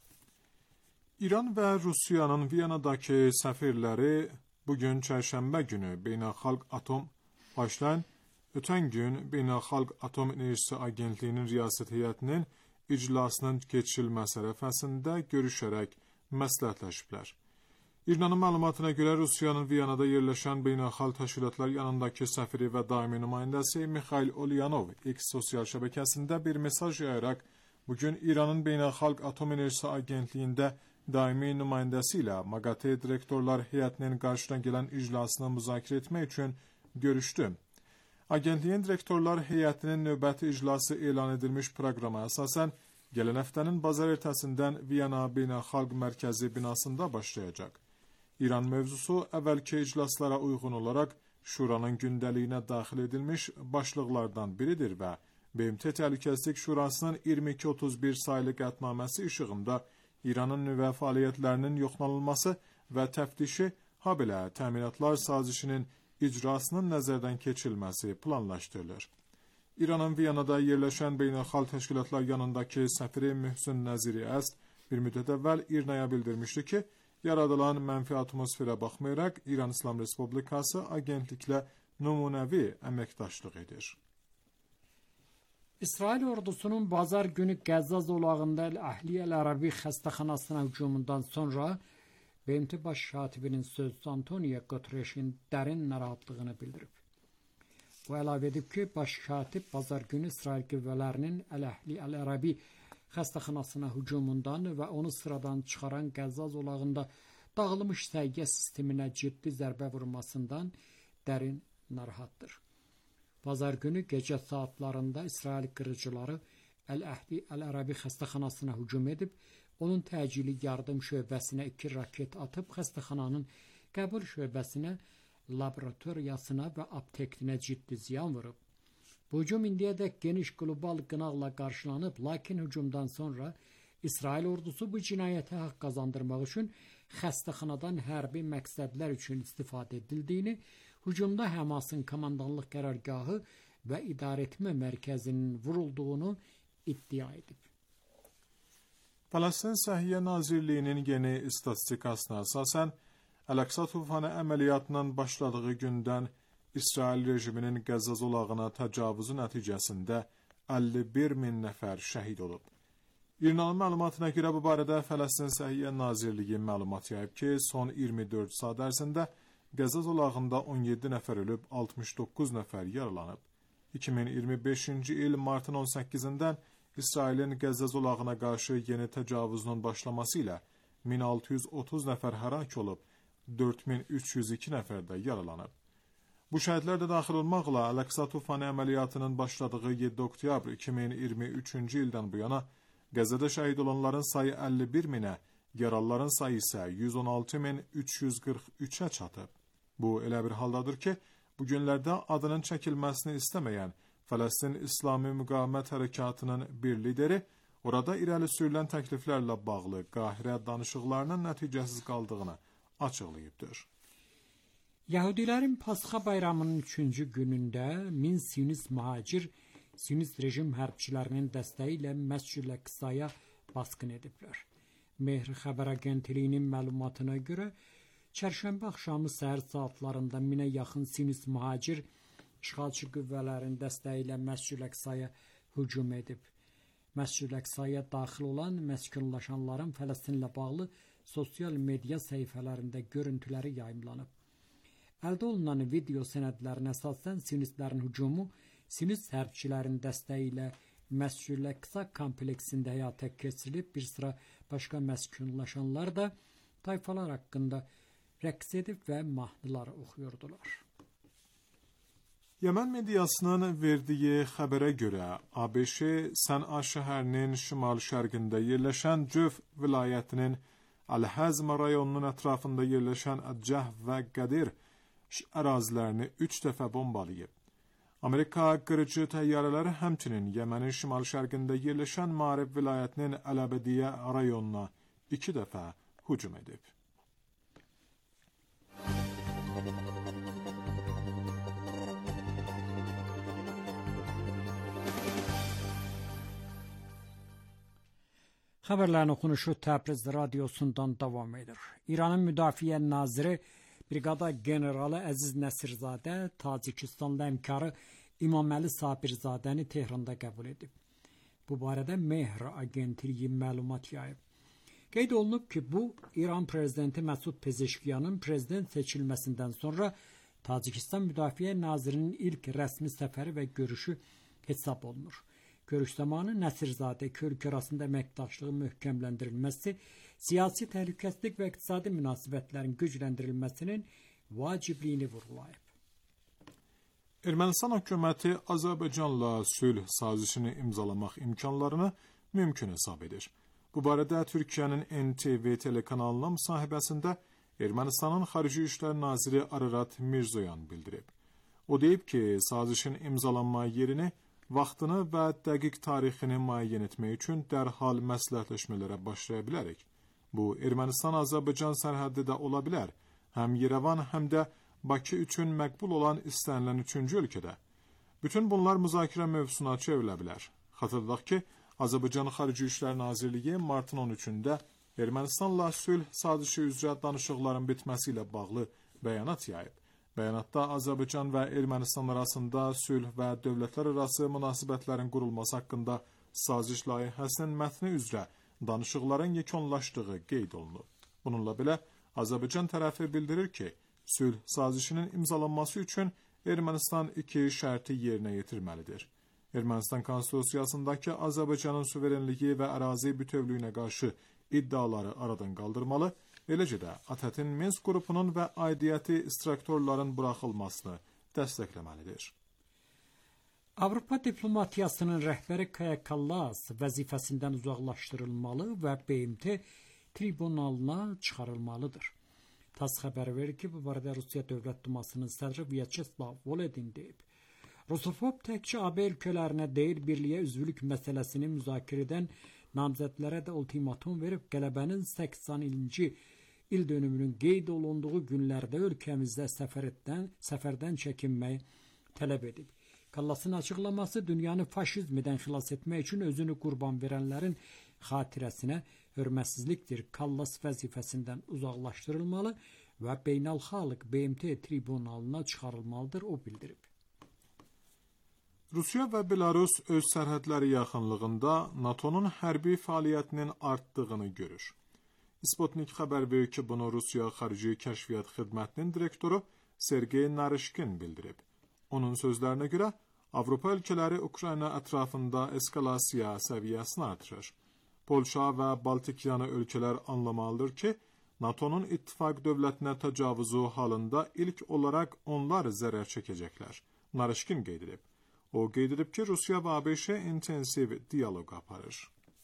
İran və Rusiyanın Viyanadakı səfirləri bugün çərşənbə günü Beynəlxalq Atom başlayan ötən gün Beynəlxalq Atom Enerjisi Agentliyinin Riyasət Heyətinin iclasının keçirilməsi ərəfəsində görüşərək məsləhətləşiblər. İranın məlumatına görə Rusiyanın Viyanada yerləşən Beynəlxalq Təşkilatlar yanındakı səfiri və daimi nümayəndəsi Mikhail Ulyanov X sosial şəbəkəsində bir mesaj yayaraq bugün İranın Beynəlxalq Atom Enerjisi Agentliyində daimi nümayəndəsi ilə MAGATE direktorlar heyətinin qarşıdan gələn iclasını müzakirə etmək üçün görüşdü. Agentliyin direktorlar heyətinin növbəti iclası elan edilmiş proqrama əsasən gələn həftənin bazar ertəsindən Viyana Beynəlxalq Mərkəzi binasında başlayacaq. İran mövzusu əvvəlki iclaslara uyğun olaraq Şuranın gündəliyinə daxil edilmiş başlıqlardan biridir və B M T Təhlükəsizlik Şurasının iyirmi iki otuz bir saylı qətnaməsi işığında İranın nüvə fəaliyyətlərinin yoxlanılması və təftişi, habelə təminatlar sazişinin icrasının nəzərdən keçirilməsi planlaşdırılır. İranın Viyanada yerləşən beynəlxalq təşkilatlar yanındakı səfiri Mühsün Nəziri Əst bir müddət əvvəl İRNA-ya bildirmişdi ki, yaradılan mənfi atmosferə baxmayaraq İran İslam Respublikası agentliklə nümunəvi əməkdaşlıq edir. İsrail ordusunun bazar günü Qəzza zolağında Əhli Əl-Ərəbi xəstəxanasına hücumundan sonra B M T Baş Katibinin sözcüsü Antonio Guterres'in dərin narahatlığını bildirib. Bu əlavə edib ki, Baş Katib bazar günü İsrail qüvvələrinin Əhli Əl-Ərəbi xəstəxanasına hücumundan və onu sıradan çıxaran Qəzza zolağında dağılmış səhiyyə sisteminə ciddi zərbə vurmasından dərin narahatdır. Bazar günü gecə saatlarında İsrail qırıcıları Əl-Əhli Əl-Ərəbi xəstəxanasına hücum edib, onun təcili yardım şöbəsinə iki raket atıb, xəstəxananın qəbul şöbəsinə, laboratoriyasına və aptekinə ciddi ziyan vurub. Bu hücum indiyədək geniş qlobal qınaqla qarşılanıb, lakin hücumdan sonra İsrail ordusu bu cinayətə haqq qazandırmaq üçün xəstəxanadan hərbi məqsədlər üçün istifadə edildiyini, hücumda Həmasın komandanlıq qərargahı və idarəetmə mərkəzinin vurulduğunu iddia edib. Fələstin Səhiyyə Nazirliyinin yeni istatistikasına əsasən, Əl-Əqsa tufanı əməliyyatının başladığı gündən İsrail rejiminin Qəzza zolağına təcavüzü nəticəsində əlli bir min nəfər şəhid olub. İRNA-nın məlumatına görə bu barədə Fələstin Səhiyyə Nazirliyi məlumat yayıb ki, son iyirmi dörd saat ərzində Qəzza zolağında on yeddi nəfər ölüb, altmış doqquz nəfər yaralanıb. iki min iyirmi beşinci il martın on səkkizindən İsrailin Qəzza zolağına qarşı yeni təcavüzünün başlaması ilə min altı yüz otuz nəfər həlak olub, dörd min üç yüz iki nəfər də yaralanıb. Bu şəhidlər də daxil olmaqla Əl-Əqsa tufanı əməliyyatının başladığı yeddi oktyabr iki min iyirmi üçüncü ildən bu yana Qəzzada şəhid olanların sayı əlli bir minə, yaralıların sayı isə yüz on altı min üç yüz qırx üçə çatıb. Bu elə bir haldadır ki, bu günlərdə adının çəkilməsini istəməyən Fələstin İslami Müqavimət Hərəkatının bir lideri orada irəli sürülən təkliflərlə bağlı Qahirə danışıqlarının nəticəsiz qaldığını açıqlayıbdır. Yahudilərin Pasxa bayramının üçüncü günündə min Siyonist mühacir Siyonist rejim hərbçilərinin dəstəyi ilə Məscid Əl-Əqsaya basqın ediblər. Mehr xəbər agentliyinin məlumatına görə çərşənbə axşamı səhər saatlarında minə yaxın Siyonist mühacir işğalçı qüvvələrin dəstəyi ilə Məscid Əl-Əqsaya hücum edib. Məscid Əl-Əqsaya daxil olan məskunlaşanların Fələstinlə bağlı sosial media səhifələrində görüntüləri yayımlanıb. Əldə olunan video sənədlərinə əsasən Siyonistlərin hücumu Siyonist hərbçilərin dəstəyi ilə Məscid Əl-Əqsa kompleksində həyata keçirilib, bir sıra başqa məskunlaşanlar da tayfalar haqqında rəqs edib və mahnılar oxuyurdular. Yemen mediasının verdiyi xəbərə görə A B Ş Sən'a şəhərinin şimal-şərqində yerləşən Cöf vilayətinin Əl-Həzm rayonunun ətrafında yerləşən Əcəh və Qədir ərazilərini üç dəfə bombalayıb. Amerika qırıcı təyyarələri həmçinin Yemenin şimal-şərqində yerləşən Mərib vilayətinin Əl-Əbədiyyə rayonuna iki dəfə hücum edib. Xəbərlərin oxunuşu Təbriz radiosundan davam edir. İranın Müdafiə Naziri Briqada Generalı Əziz Nəsirzadə Tacikistanlı həmkarı İmaməli Sabirzadəni Tehranda qəbul edib. Bu barədə Mehr agentliyi məlumat yayıb. Qeyd olunub ki, bu İran prezidenti Məsud Pezeşkiyanın prezident seçilməsindən sonra Tacikistan Müdafiə Nazirinin ilk rəsmi səfəri və görüşü hesab olunur. Görüş zamanı Nəsirzadə iki ölkə arasında əməkdaşlığın möhkəmləndirilməsi, siyasi təhlükəsizlik və iqtisadi münasibətlərin gücləndirilməsinin vacibliyini vurğulayıb. Ermənistan hökuməti Azərbaycanla sülh sazişini imzalamaq imkanlarını mümkün hesab edir. Bu barədə Türkiyənin N T V telekanalının müsahibəsində Ermənistanın Xarici İşlər Naziri Ararat Mirzoyan bildirib. O deyib ki, sazişin imzalanma yerini, vaxtını və dəqiq tarixini müəyyən etmək üçün dərhal məsləhətləşmələrə başlaya bilərik. Bu, Ermənistan-Azərbaycan sərhəddi də ola bilər, həm Yerevan, həm də Bakı üçün məqbul olan istənilən üçüncü ölkədə. Bütün bunlar müzakirə mövzusuna çevrilə bilər. Xatırladaq ki, Azərbaycan Xarici İşlər Nazirliyi martın on üçündə Ermənistanla sülh sazişi üzrə danışıqların bitməsi ilə bağlı bəyanat yayıb. Bəyanatda Azərbaycan və Ermənistan arasında sülh və dövlətlər arası münasibətlərin qurulması haqqında saziş layihəsinin mətni üzrə danışıqların yekunlaşdığı qeyd olunub. Bununla belə Azərbaycan tərəfi bildirir ki, sülh sazişinin imzalanması üçün Ermənistan iki şərti yerinə yetirməlidir. Ermənistan konstitusiyasındakı Azərbaycanın suverenliyi və ərazi bütövlüyünə qarşı iddiaları aradan qaldırmalı, eləcə də ATƏT-in Minsk qrupunun və aidiyyəti instruktorların buraxılmasını dəstəkləməlidir. Avropa diplomatiyasının rəhbəri Kaya Kallas vəzifəsindən uzaqlaşdırılmalı və B M T tribunalına çıxarılmalıdır. TASS xəbər verir ki, bu barədə Rusiya Dövlət Dumasının sədri Vyacheslav Volodin deyib. Rusofob təkcə A B ölkələrinə deyil, birliyə üzvlük məsələsini müzakirə edən namzədlərə də ultimatum verib, qələbənin səksanıncı il dönümünün qeyd olunduğu günlərdə ölkəmizdə səfərdən, səfərdən çəkinməyi tələb edib. Kallasın açıqlaması dünyanı faşizmdən xilas etmək üçün özünü qurban verənlərin xatirəsinə hörmətsizlikdir. Kallas vəzifəsindən uzaqlaşdırılmalı və beynəlxalq B M T tribunalına çıxarılmalıdır, o bildirib. Rusiya və Belarus öz sərhədləri yaxınlığında NATO'nun hərbi fəaliyyətinin artdığını görür. Sputnik xəbər verir ki, bunu Rusiya Xarici Kəşfiyyat Xidmətinin direktoru Sergey Narishkin bildirib. Onun sözlərinə görə, Avropa ölkələri Ukrayna ətrafında eskalasiya səviyyəsini artırır. Polşa və Baltikyanı ölkələr anlamalıdır ki, NATO'nun ittifaq dövlətinə təcavüzü halında ilk olaraq onlar zərər çəkəcəklər. Narishkin qeyd edib. O qeyd edib ki, Rusiya və ABŞ intensiv diyaloq aparır.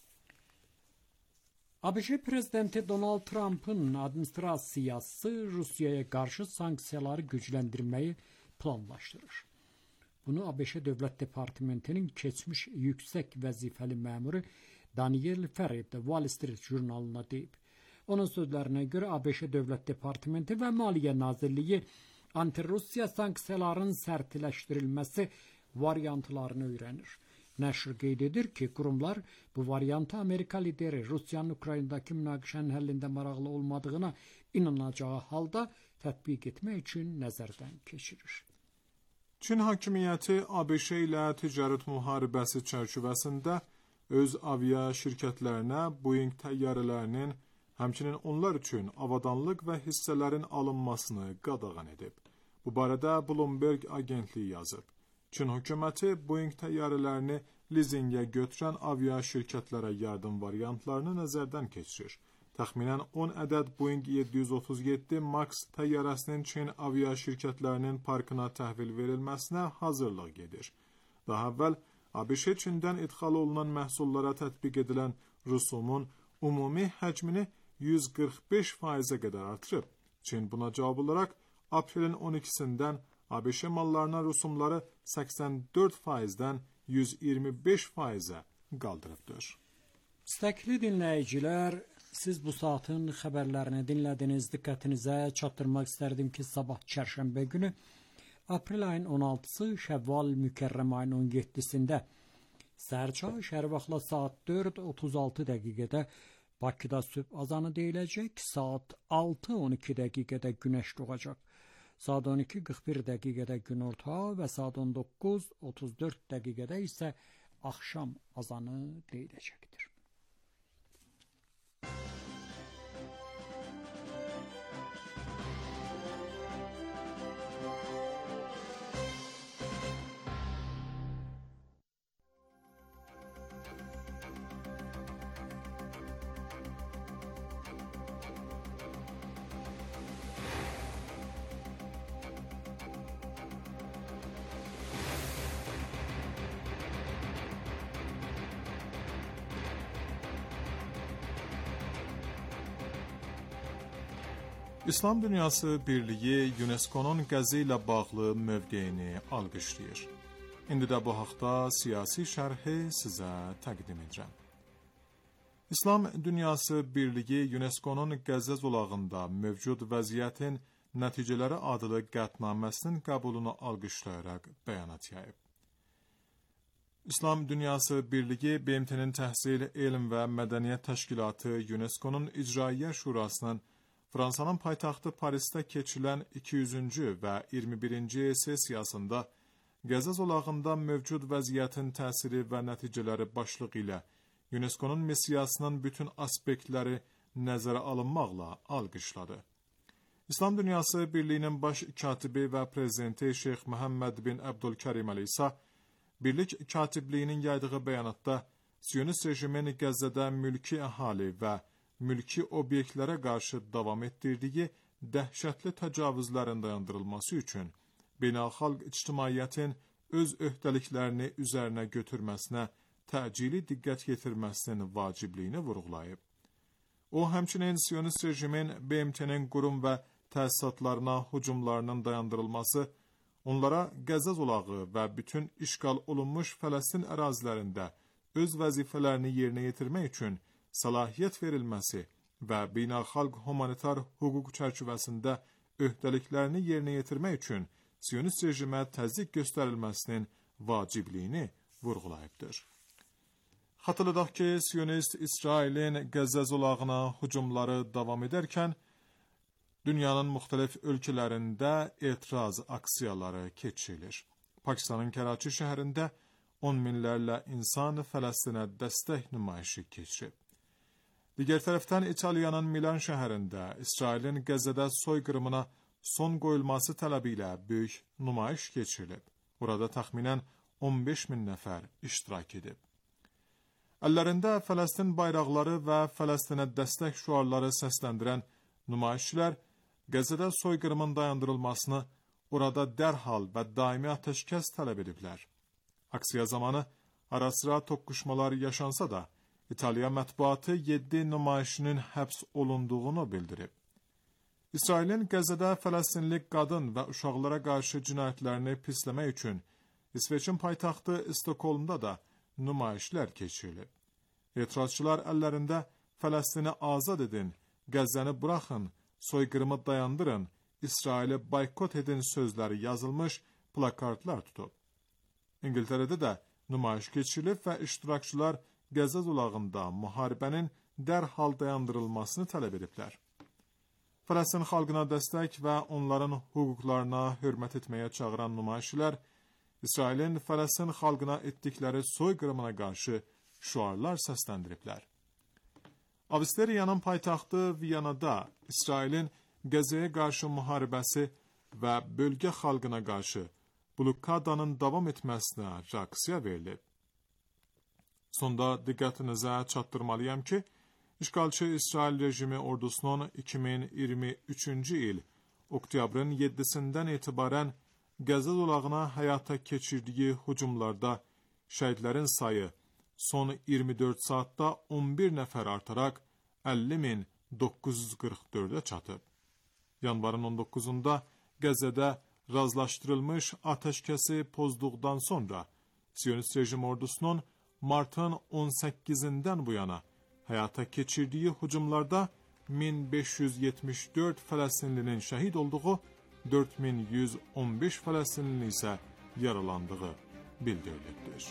ABŞ prezidenti Donald Trump'ın administrasiyası Rusiyaya qarşı sanksiyaları gücləndirməyi planlaşdırır. Bunu ABŞ Dövlət Departamentinin keçmiş yüksək vəzifəli məmuru Daniel Ferrib də Wall Street jurnalına deyib. Onun sözlərinə görə ABŞ Dövlət Departamenti və Maliyyə Nazirliyi anti-Rusiya sanksiyalarının sərtləşdirilməsi variantlarını öyrənir. Nəşr qeyd edir ki, qurumlar bu variantı Amerika lideri Rusiyanın Ukraynadakı münaqişənin həllində maraqlı olmadığına inanacağı halda tətbiq etmək üçün nəzərdən keçirir. Çin hakimiyyəti ABŞ ilə ticarət müharibəsi çərçivəsində öz avia şirkətlərinə Boeing təyyarələrinin, həmçinin onlar üçün avadanlıq və hissələrin alınmasını qadağan edib. Bu barədə Bloomberg agentliyi yazıb. Çin hökuməti Boeing təyyarələrini lizinqə götürən avia şirkətlərə yardım variantlarını nəzərdən keçirir. Təxminən on ədəd Boeing yeddi yüz otuz yeddi Max təyyarəsinin Çin avia şirkətlərinin parkına təhvil verilməsinə hazırlıq gedir. Daha əvvəl ABŞ Çindən idxal olunan məhsullara tətbiq edilən rüsumun ümumi həcmini yüz qırx beş faizə qədər artırıb. Çin buna cavab olaraq aprelin on ikisindən ABŞ mallarına rüsumları səksən dörd faizdən yüz iyirmi beş faizə qaldırıbdır. İstəkli dinləyicilər, siz bu saatin xəbərlərini dinlədiniz. Diqqətinizə çatdırmaq istərdim ki, sabah çərşənbə günü aprel ayın on altısı Şəvval Mükərrəm ayın on yeddisində səhərçay şəhər vaxtla saat dörd otuz altı dəqiqədə Bakıda sübh azanı deyiləcək, saat altı on iki dəqiqədə günəş doğacaq. Saat on iki qırx bir dəqiqədə günorta və saat on doqquz otuz dörd dəqiqədə isə axşam azanı deyiləcəkdir. İslam Dünyası Birliyi UNESCO-nun Qəzza ilə bağlı mövqeyini alqışlayır. İndi də bu haqda siyasi şərhi sizə təqdim edirəm. İslam Dünyası Birliyi UNESCO-nun Qəzza zolağında mövcud vəziyyətin nəticələri adlı qətnaməsinin qəbulunu alqışlayaraq bəyanat yayıb. İslam Dünyası Birliği, B M T'nin Təhsil, Elm və Mədəniyyət Təşkilatı, UNESCO-nun İcraiyyə Şurasının Fransanın paytaxtı Parisdə keçirilən iki yüzüncü və iyirmi birinci sessiyasında Qəzza zolağında mövcud vəziyyətin təsiri və nəticələri başlığı ilə UNESCO-nun missiyasının bütün aspektləri nəzərə alınmaqla alqışladı. İslam Dünyası Birliyinin baş katibi və prezidenti Şeyx Məhəmməd bin Əbdülkərim Əli isə Birlik katibliyinin yaydığı bəyanatda Siyonist rejimin Qəzzədə mülki əhali və mülki obyektlərə qarşı davam etdirdiyi dəhşətli təcavüzlərin dayandırılması üçün beynəlxalq ictimaiyyətin öz öhdəliklərini üzərinə götürməsinə təcili diqqət yetirməsinin vacibliyini vurğulayıb. O, həmçinin Siyonist rejimin B M T'nin qurum və təsisatlarına hücumlarının dayandırılması, onlara Qəzza zolağı və bütün işğal olunmuş Fələstin ərazilərində öz vəzifələrini yerinə yetirmək üçün səlahiyyət verilməsi və beynəlxalq humanitar hüquq çərçivəsində öhdəliklərini yerinə yetirmək üçün Siyonist rejimə təzyiq göstərilməsinin vacibliyini vurğulayıbdır. Xatırladaq ki, Siyonist İsrailin Qəzza zolağına hücumları davam edərkən, dünyanın müxtəlif ölkələrində etiraz aksiyaları keçirilir. Pakistanın Kəraçi şəhərində on minlərlə insan Fələstinə dəstək nümayişi keçirib. Digər tərəfdən İtaliyanın Milan şəhərində İsrailin Qəzzədə soyqırımına son qoyulması tələbi ilə böyük nümayiş keçirilib. Burada təxminən on beş min nəfər iştirak edib. Əllərində Fələstin bayraqları və Fələstinə dəstək şüarları səsləndirən nümayişçilər Qəzzədə soyqırımın dayandırılmasını, orada dərhal və daimi atəşkəs tələb ediblər. Aksiya zamanı ara-sıra toqquşmalar yaşansa da, İtaliya mətbuatı yeddi nümayişçinin həbs olunduğunu bildirib. İsrailin Qəzzədə Fələstinli qadın və uşaqlara qarşı cinayətlərini pisləmək üçün İsveçin paytaxtı Stokholmda da nümayişlər keçirilib. Etirazçılar əllərində Fələstini azad edin, Qəzzəni buraxın, soyqırımı dayandırın, İsraili boykot edin sözləri yazılmış plakartlar tutub. İngiltərədə də nümayiş keçirilib və iştirakçılar Qəzza zolağında müharibənin dərhal dayandırılmasını tələb ediblər. Fələstin xalqına dəstək və onların hüquqlarına hörmət etməyə çağıran nümayişçilər İsrailin Fələstin xalqına etdikləri soyqırımına qarşı şüarlar səsləndiriblər. Avstriyanın paytaxtı Viyanada İsrailin Qəzzəyə qarşı müharibəsi və bölgə xalqına qarşı blokadanın davam etməsinə reaksiya verilib. Sonda diqqətinizə çatdırmalıyam ki, işğalçı İsrail rejimi ordusunun iki min iyirmi üçüncü il oktyabrın yeddisindən etibarən Qəzza zolağına həyata keçirdiyi hücumlarda şəhidlərin sayı son iyirmi dörd saatda on bir nəfər artaraq əlli min doqquz yüz qırx dördə çatıb. Yanvarın on doqquzunda Qəzzədə razılaşdırılmış atəşkəsi pozduqdan sonra Siyonist rejim ordusunun martın on səkkizindən bu yana həyata keçirdiyi hücumlarda min beş yüz yetmiş dörd Fələstinlinin şəhid olduğu, dörd min yüz on beş Fələstinlinin isə yaralandığı bildirilibdir.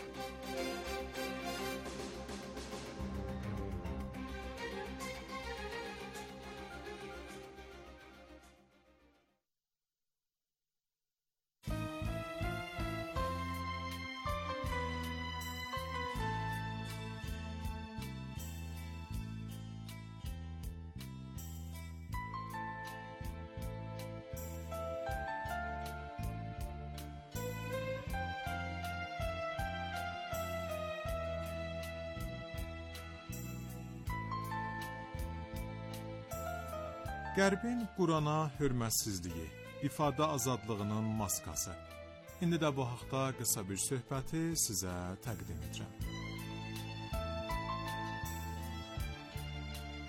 Qərbin Qurana hörmətsizliyi, ifadə azadlığının maskası. İndi də bu haqda qısa bir söhbəti sizə təqdim edirəm.